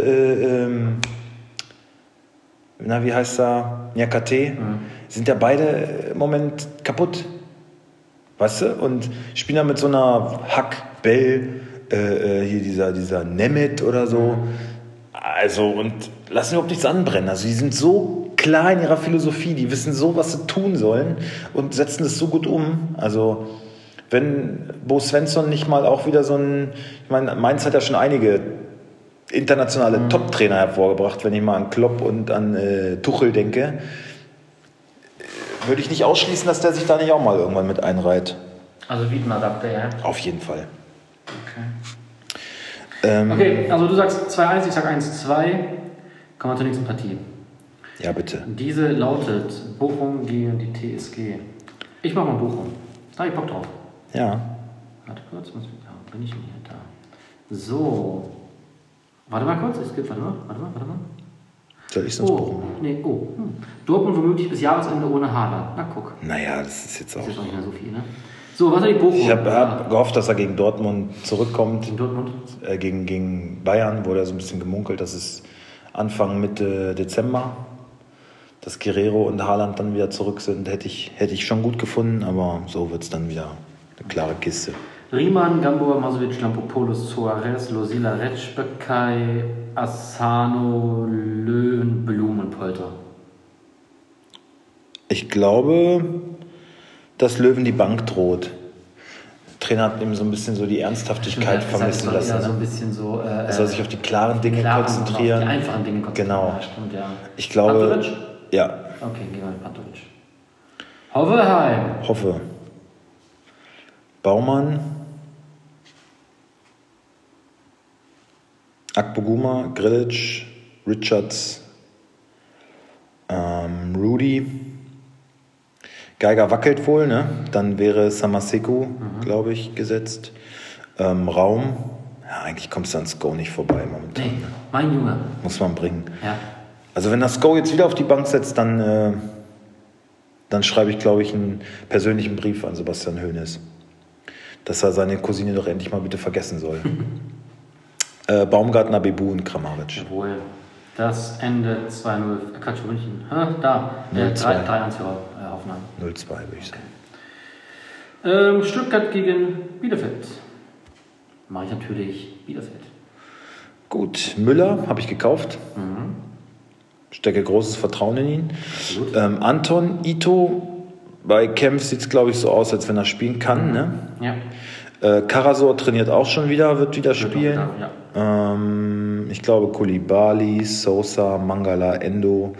wie heißt er? Niakate. Sind ja beide im Moment kaputt. Weißt du? Und spielen dann mit so einer Hack-Bell, hier dieser Nemeth oder so. Also, und lassen überhaupt nichts anbrennen. Also, die sind so klar in ihrer Philosophie, die wissen so, was sie tun sollen und setzen das so gut um. Also, wenn Bo Svensson nicht mal auch wieder ich meine, Mainz hat ja schon einige internationale Top-Trainer hervorgebracht, wenn ich mal an Klopp und an Tuchel denke. Würde ich nicht ausschließen, dass der sich da nicht auch mal irgendwann mit einreiht. Also Wiedmer sagt er, ja? Auf jeden Fall. Okay, also du sagst 2-1, ich sag 1-2. Kommen wir zur nächsten Partie. Ja, bitte. Diese lautet Bochum gegen die TSG. Ich mach mal Bochum. Da hab ich Bock drauf. Ja. Warte kurz, bin ich denn hier da? So. Warte mal kurz, warte mal. Soll ich sonst Bochum? Dortmund womöglich bis Jahresende ohne Haaland. Na guck. Naja, das ist jetzt auch... Das ist jetzt auch nicht mehr so viel, ne? So, was hat die Bochum? Ich hab gehofft, dass er gegen Dortmund zurückkommt. Gegen Dortmund? Gegen Bayern wurde so ein bisschen gemunkelt, dass es Anfang Mitte Dezember, dass Guerrero und Haaland dann wieder zurück sind. Hätte ich schon gut gefunden, aber so wird es dann wieder eine klare Kiste. Riemann, Gamboa, Masovic, Lampopoulos, Soares, Losila, Retschbekai, Asano, Löwen, Blum und Polter. Ich glaube, dass Löwen die Bank droht. Der Trainer hat ihm so ein bisschen so die Ernsthaftigkeit vermissen lassen. Ja, so ein bisschen so, er soll sich auf die klaren Dinge konzentrieren. Die einfachen Dinge konzentrieren. Genau. Ja, stimmt, ja. Ich glaube... Pantovic? Ja. Okay, gehen wir mit Pantovic. Hoffenheim. Hoffe. Baumann, Akpoguma, Grilic, Richards, Rudy. Geiger wackelt wohl, ne? Dann wäre Samaseko, glaube ich, gesetzt. Raum. Ja, eigentlich kommst du an Sko nicht vorbei momentan. Nee, mein Junge. Muss man bringen. Ja. Also wenn das Sko jetzt wieder auf die Bank setzt, dann schreibe ich, glaube ich, einen persönlichen Brief an Sebastian Hoeneß, dass er seine Cousine doch endlich mal bitte vergessen soll. Baumgartner, Bebu und Kramaric. Jawohl. Das Ende 2-0. Quatsch, München. Da. 0-2. 3-1 für Hoffenheim. 0-2 würde ich sagen. Stuttgart gegen Bielefeld. Mache ich natürlich Bielefeld. Gut, Müller habe ich gekauft. Stecke großes Vertrauen in ihn. Anton, Ito, bei Kempf sieht es, glaube ich, so aus, als wenn er spielen kann. Ne? Ja. Karasor trainiert auch schon wieder, wird wieder spielen. Wieder, ja. Ich glaube Koulibaly, Sosa, Mangala, Endo.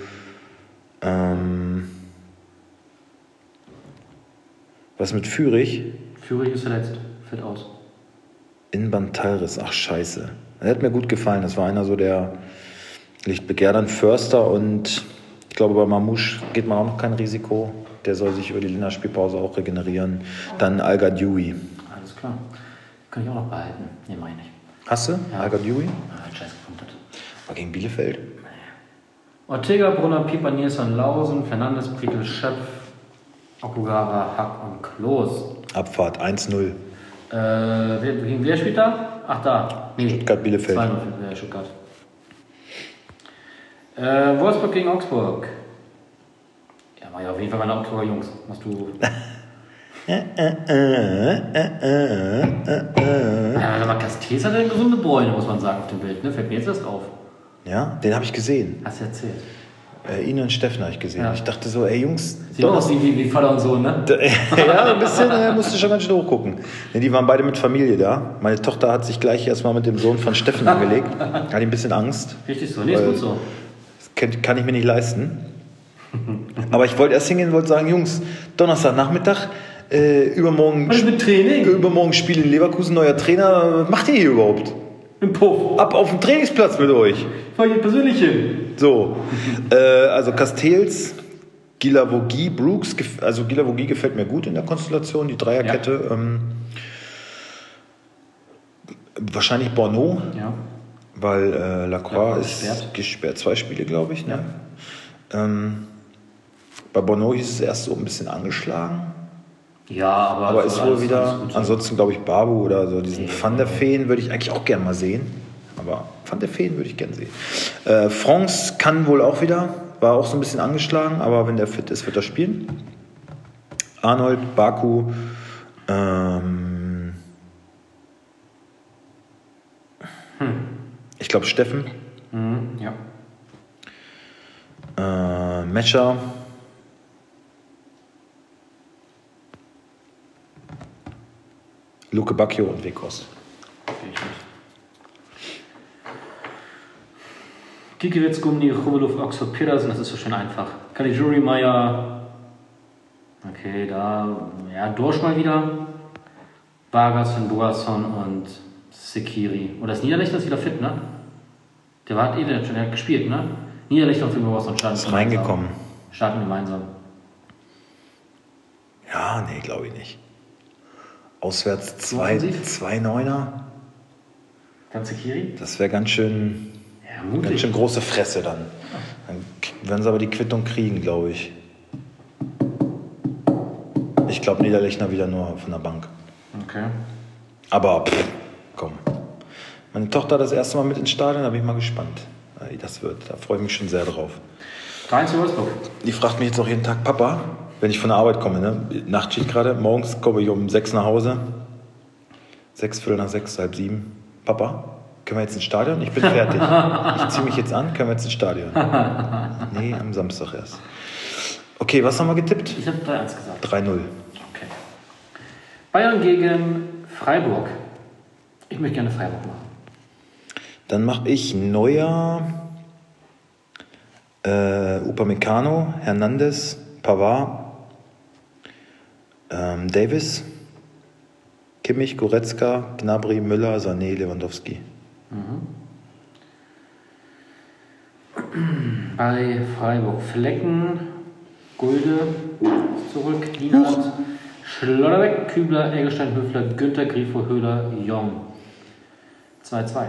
Was mit Führig? Führig ist verletzt. Fällt aus. Innenbandteilriss, ach scheiße. Der hat mir gut gefallen. Das war einer so, der liegt begehrt an Förster und ich glaube, bei Mamouche geht man auch noch kein Risiko. Der soll sich über die Länderspielpause auch regenerieren. Dann Al-Gadoui. Alles klar. Kann ich auch noch behalten. Nee, mach ich nicht. Hast du? Ja. Al-Gadoui? Scheiß gefunden. War gegen Bielefeld. Ortega, Brunner, Pieper, Nilsson, Lausen, Fernandes, Prietl, Schöpf, Okugara, Hack und Klos. Abfahrt 1-0. Wer spielt da? Ach, da. Nee. Stuttgart, Bielefeld. 2-0 für Stuttgart. Wolfsburg gegen Augsburg. Ja, war ja auf jeden Fall meine Augsburger Jungs. Hast du. Ja, aber Castells hat eine gesunde Bräune, muss man sagen, auf dem Bild. Ne? Fällt mir jetzt erst auf. Ja, den habe ich gesehen. Hast du erzählt? Ihn und Steffen habe ich gesehen. Ja. Ich dachte so, ey Jungs. Sieht auch aus wie Vater und Sohn, ne? Ja, ein bisschen musste schon ganz schön hochgucken. Ja, die waren beide mit Familie da. Meine Tochter hat sich gleich erstmal mit dem Sohn von Steffen angelegt. Hat ein bisschen Angst. Richtig so, nee, ist gut so. Das kann ich mir nicht leisten. Aber ich wollte erst hingehen und wollte sagen, Jungs, Donnerstagnachmittag, übermorgen Was ist mit Training? Übermorgen Spiel in Leverkusen, neuer Trainer. Was macht ihr hier überhaupt? Im Puff. Ab auf den Trainingsplatz mit euch. Fahr ich persönlich hin. So, also Castells, Guilavogui, Brooks, also Guilavogui gefällt mir gut in der Konstellation, die Dreierkette. Ja. Wahrscheinlich Borneau, ja. Weil Lacroix ist gesperrt, 2 Spiele, glaube ich. Ne? Ja. Bei Borneau hieß es erst so ein bisschen angeschlagen. Ja, aber ist wohl wieder. Ansonsten glaube ich Babu oder so diesen Van der Feen würde ich eigentlich auch gerne mal sehen. Aber Van der Feen würde ich gerne sehen. France kann wohl auch wieder, war auch so ein bisschen angeschlagen, aber wenn der fit ist, wird er spielen. Arnold, Baku, ich glaube Steffen. Ja. Mescher. Luke Bacchio und Wekos. Gikiewicz, Gumni, Chobelow, Oxford, Petersen, das ist so schön einfach. Caligiuri, Meier. Okay, da. Ja, Dorsch mal wieder. Vargas, Van Boasson und Sekiri. Und das Niederlechner ist wieder fit, ne? Der hat gespielt, ne? Niederlechner und Van Boasson starten. Ist reingekommen. Starten gemeinsam. Ja, nee, glaube ich nicht. Auswärts 2 Neuner. Dann Sekiri? Das wäre ganz schön große Fresse dann. Dann werden sie aber die Quittung kriegen, glaube ich. Ich glaube Niederlechner wieder nur von der Bank. Okay. Aber komm. Meine Tochter das erste Mal mit ins Stadion, da bin ich mal gespannt, wie das wird. Da freue ich mich schon sehr drauf. 3 zu Wolfsburg. Die fragt mich jetzt auch jeden Tag, Papa, wenn ich von der Arbeit komme, ne? Nachtschicht gerade, morgens komme ich um 6 nach Hause. 6, Viertel nach 6, halb 7. Papa, können wir jetzt ins Stadion? Ich bin fertig. Ich ziehe mich jetzt an, können wir jetzt ins Stadion? Nee, am Samstag erst. Okay, was haben wir getippt? Ich habe 3-1 gesagt. 3-0. Okay. Bayern gegen Freiburg. Ich möchte gerne Freiburg machen. Dann mache ich Neuer, Upamecano, Hernandez, Pavard, Davis, Kimmich, Goretzka, Gnabry, Müller, Sané, Lewandowski. Bei Freiburg Flecken, Gulde zurück, Lienhardt, Schlotterbeck, Kübler, Eggestein, Höfler, Günther, Grifo, Höhler, Jong. 2-2.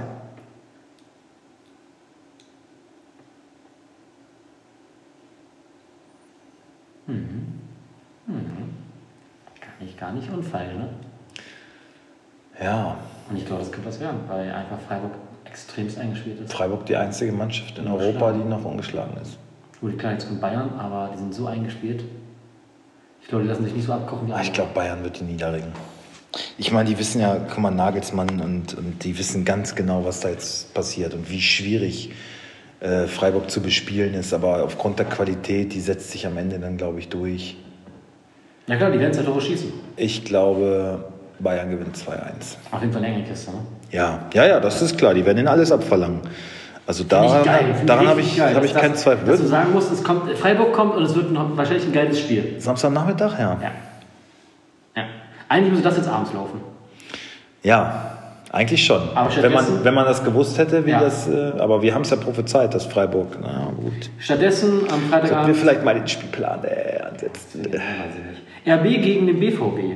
Gar nicht unfeil, ne? Ja. Und ich glaube, das könnte was werden, weil einfach Freiburg extremst eingespielt ist. Freiburg die einzige Mannschaft in Europa, die noch ungeschlagen ist. Gut, klar, jetzt kommt Bayern, aber die sind so eingespielt. Ich glaube, die lassen sich nicht so abkochen wie andere. Ich glaube, Bayern wird die niederlegen. Ich meine, die wissen ja, guck mal, Nagelsmann und die wissen ganz genau, was da jetzt passiert und wie schwierig Freiburg zu bespielen ist. Aber aufgrund der Qualität, die setzt sich am Ende dann, glaube ich, durch. Ja klar, die werden ja Tore schießen. Ich glaube, Bayern gewinnt 2-1. Auf jeden Fall eine enge Kiste, ne? Ja, das ist klar. Die werden ihnen alles abverlangen. Also daran habe ich keinen Zweifel. Dass du sagen musst, Freiburg kommt und es wird wahrscheinlich ein geiles Spiel. Samstagnachmittag, ja. Eigentlich müsste das jetzt abends laufen. Ja, eigentlich schon. Aber wenn man das gewusst hätte, wie das. Aber wir haben es ja prophezeit, dass Freiburg. Na gut. Stattdessen am Freitagabend. Sollten wir vielleicht mal den Spielplan ansetzen. Ja, weiß ich nicht. RB gegen den BVB.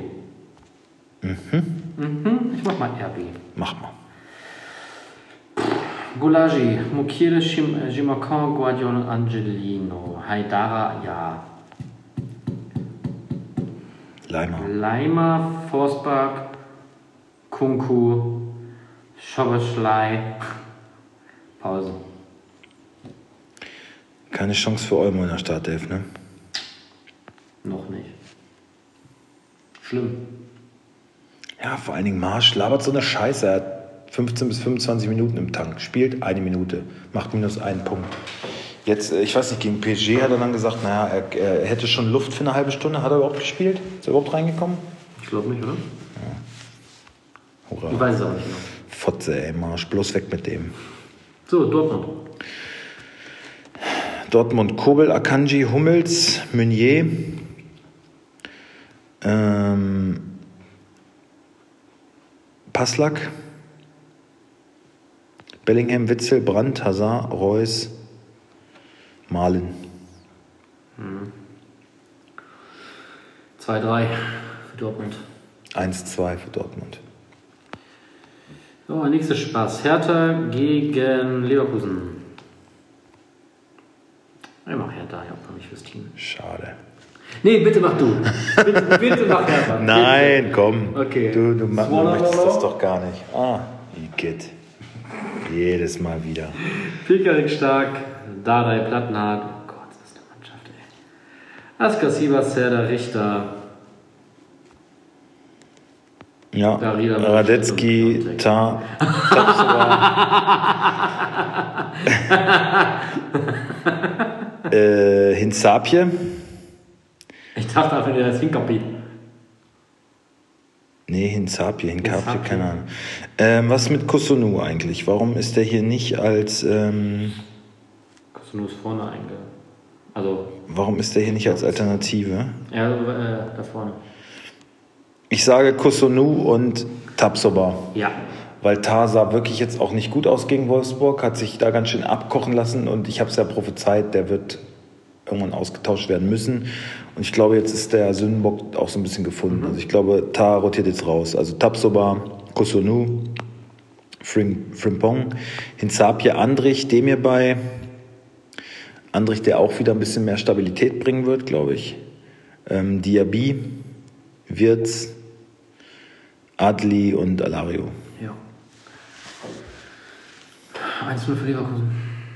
Ich mach mal RB. Mach mal. Golagi, Mukiele, Gimacan, Guardiol, Angelino, Haidara, ja. Leimer, Forsberg, Kunku, Schoberschlei, Pause. Keine Chance für Olmo in der Startelf, ne? Noch nicht. Schlimm. Ja, vor allen Dingen Marsch labert so eine Scheiße. Er hat 15 bis 25 Minuten im Tank, spielt 1 Minute, macht -1 Punkt. Jetzt, ich weiß nicht, gegen PSG hat er dann gesagt, naja, er hätte schon Luft für eine halbe Stunde. Hat er überhaupt gespielt? Ist er überhaupt reingekommen? Ich glaube nicht, oder? Ja. Hurra. Ich weiß es auch nicht genau. Fotze, ey, Marsch, bloß weg mit dem. So, Dortmund, Kobel, Akanji, Hummels, Meunier, Passlack, Bellingham, Witzel, Brandt, Hazard, Reus, Malen. 2-3 für Dortmund. 1-2 für Dortmund. So, nächster Spaß. Hertha gegen Leverkusen. Ich mach Hertha, ich hab noch nicht fürs Team. Schade. Nee, bitte mach du. Bitte mach Hertha. Nein, bitte. komm. Okay. Du möchtest das doch gar nicht. Igitt. Jedes Mal wieder. Pickering stark, Dardai Plattenhardt. Oh Gott, das ist eine Mannschaft, ey. Askasiba, Serda, Richter. Ja, Radetzky, Hinsapje. Ich dachte einfach, der ist Hinkapi. Nee, Hinsapje, keine Ahnung. Was mit Kusunu eigentlich? Warum ist der hier nicht als... Kusunu ist vorne warum ist der hier nicht als Alternative? Ja, da vorne. Ich sage Kusunu und Tapsoba. Ja. Weil Tah sah wirklich jetzt auch nicht gut aus gegen Wolfsburg, hat sich da ganz schön abkochen lassen und ich habe es ja prophezeit, der wird irgendwann ausgetauscht werden müssen. Und ich glaube, jetzt ist der Sündenbock auch so ein bisschen gefunden. Also ich glaube, Tah rotiert jetzt raus. Also Tapsoba, Kusunu, Frimpong, Hinsapje, Andrich, Demir bei. Andrich, der auch wieder ein bisschen mehr Stabilität bringen wird, glaube ich. Diaby, Wirtz, Adli und Alario. Ja. 1-0 für Leverkusen.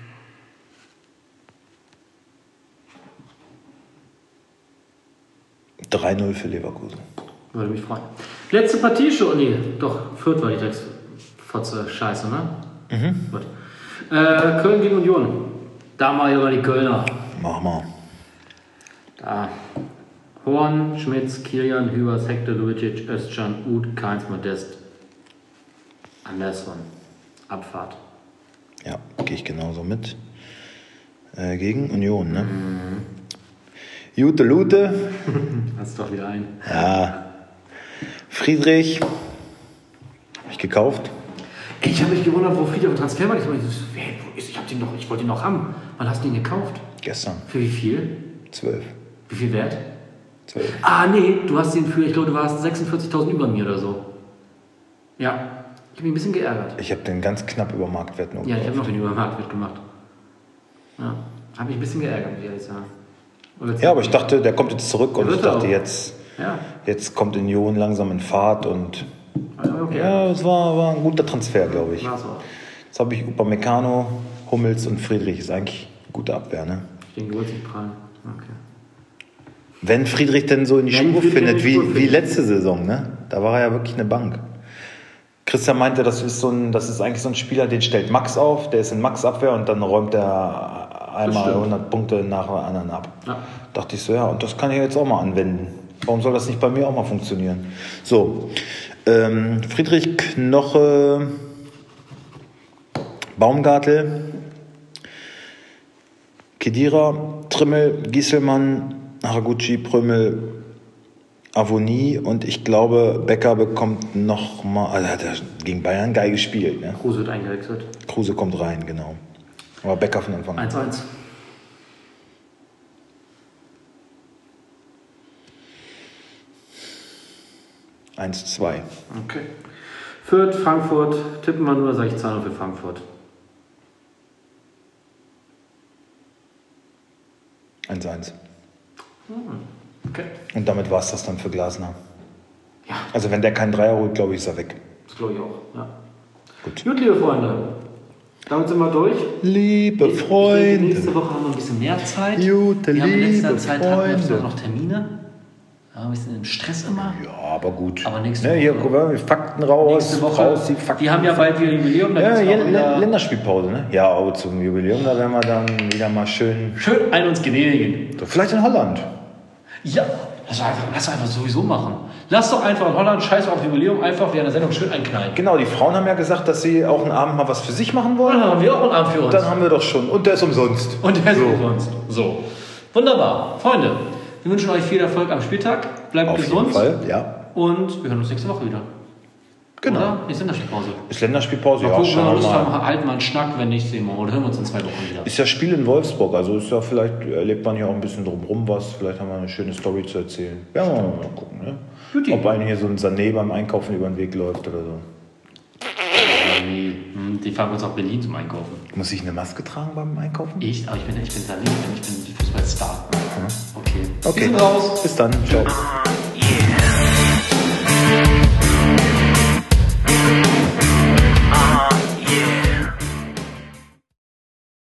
(3-0) für Leverkusen. Würde mich freuen. Letzte Partie schon. Nee, doch, Fürth war die Drecksfotze. Scheiße, ne? Gut. Köln gegen Union. Da mal über die Kölner. Mach mal. Da. Horn, Schmitz, Kilian, Hübers, Hector, Lucic, Özcan, Uth, Keins, Modest, Andersson. Abfahrt. Ja, gehe ich genauso mit. Gegen Union, ne? Jute Lute. Hast doch wieder ein. Ja. Friedrich, Hab ich gekauft. Ey, ich habe mich gewundert, wo Friedrich auf dem Transfermarkt ist. Ich wollte ihn noch haben. Wann hast du ihn gekauft? Gestern. Für wie viel? 12. Wie viel wert? 12. Ah, nee, du hast ihn für, ich glaube, du warst 46.000 über mir oder so. Ja, ich habe mich ein bisschen geärgert. Ich habe den ganz knapp über Marktwert nur Ja, ich gekauft. habe noch den über Marktwert gemacht. Ja, habe mich ein bisschen geärgert, muss ich ehrlich sagen. Ja, aber ich dachte, der kommt jetzt zurück und Der ich wird dachte, auch. jetzt kommt Union langsam in Fahrt und Okay. ja, es war ein guter Transfer, glaube ich. War's auch. Jetzt habe ich Upamecano, Hummels und Friedrich. Ist eigentlich eine gute Abwehr, ne? Ich denke, du wolltest nicht prallen. Okay. Wenn Friedrich denn so in die Wenn Spur Friedrich findet, in die Spur wie findet. letzte Saison, ne? Da war er ja wirklich eine Bank. Christian meinte, das ist eigentlich so ein Spieler, den stellt Max auf, der ist in Max-Abwehr und dann räumt er einmal stimmt. 100 Punkte nach dem anderen ab. Ja. Dachte ich so, ja, und das kann ich jetzt auch mal anwenden. Warum soll das nicht bei mir auch mal funktionieren? So, Friedrich, Knoche, Baumgartel, Khedira, Trimmel, Gieselmann, Haraguchi, Prömel, Avonie und ich glaube, Becker bekommt nochmal, also hat er gegen Bayern geil gespielt. Ne? Kruse wird eingewechselt. Kruse kommt rein, genau. Aber Becker von Anfang an. 1-1. 1-2. Okay. Fürth, Frankfurt. Tippen wir nur, sage ich 2-0 für Frankfurt. 1-1. Okay. Und damit war es das dann für Glasner. Ja, Also wenn der keinen Dreier holt, glaube ich, ist er weg. das glaube ich auch. Ja. Gut. Gut, liebe Freunde. Damit sind wir durch. Liebe Ich denke, Freunde. nächste Woche haben wir ein bisschen mehr Zeit. Gute, wir haben in letzter liebe Zeit hatten wir Freunde. öfter noch Termine. Ja, ein bisschen im Stress immer. Ja, aber gut. Aber nächste Ne, hier, Woche- guck mal, Fakten raus. Nächste Woche. Raus, die Fakten. Wir haben ja bald wieder Jubiläum. Da Ja, gibt's noch wieder Länderspielpause, ne? Ja, aber zum Jubiläum, da werden wir dann wieder mal schön. schön ein uns genehmigen. So, vielleicht in Holland. Ja, lass einfach sowieso machen. Lass doch einfach in Holland, scheiß auf Jubiläum, einfach während der Sendung schön einknallen. Genau, die Frauen haben ja gesagt, dass sie auch einen Abend mal was für sich machen wollen. Dann haben wir auch einen Abend für uns. Dann haben wir doch schon. Und der ist umsonst. Und der ist So. umsonst. So. Wunderbar. Freunde, wir wünschen euch viel Erfolg am Spieltag. Bleibt Auf gesund. jeden Fall, ja. Und wir hören uns nächste Woche wieder. Genau. Oder? Nächste Länderspielpause. Ist Länderspielpause, Mal ja, gucken, wenn wir schauen Lust wir mal. haben, halten wir einen Schnack. Wenn nicht, sehen wir. Oder hören wir uns in 2 Wochen wieder. Ist ja Spiel in Wolfsburg, also ist ja vielleicht erlebt man hier auch ein bisschen drumherum was. Vielleicht haben wir eine schöne Story zu erzählen. Ja, mal gucken, ne? Guti. Ob einem hier so ein Sané beim Einkaufen über den Weg läuft oder so. Die fahren uns nach Berlin zum Einkaufen. Muss ich eine Maske tragen beim Einkaufen? Aber ich bin Sané, ich bin Fußballstar. Okay. Okay. Wir sind raus. Bis dann. Ciao. Yeah.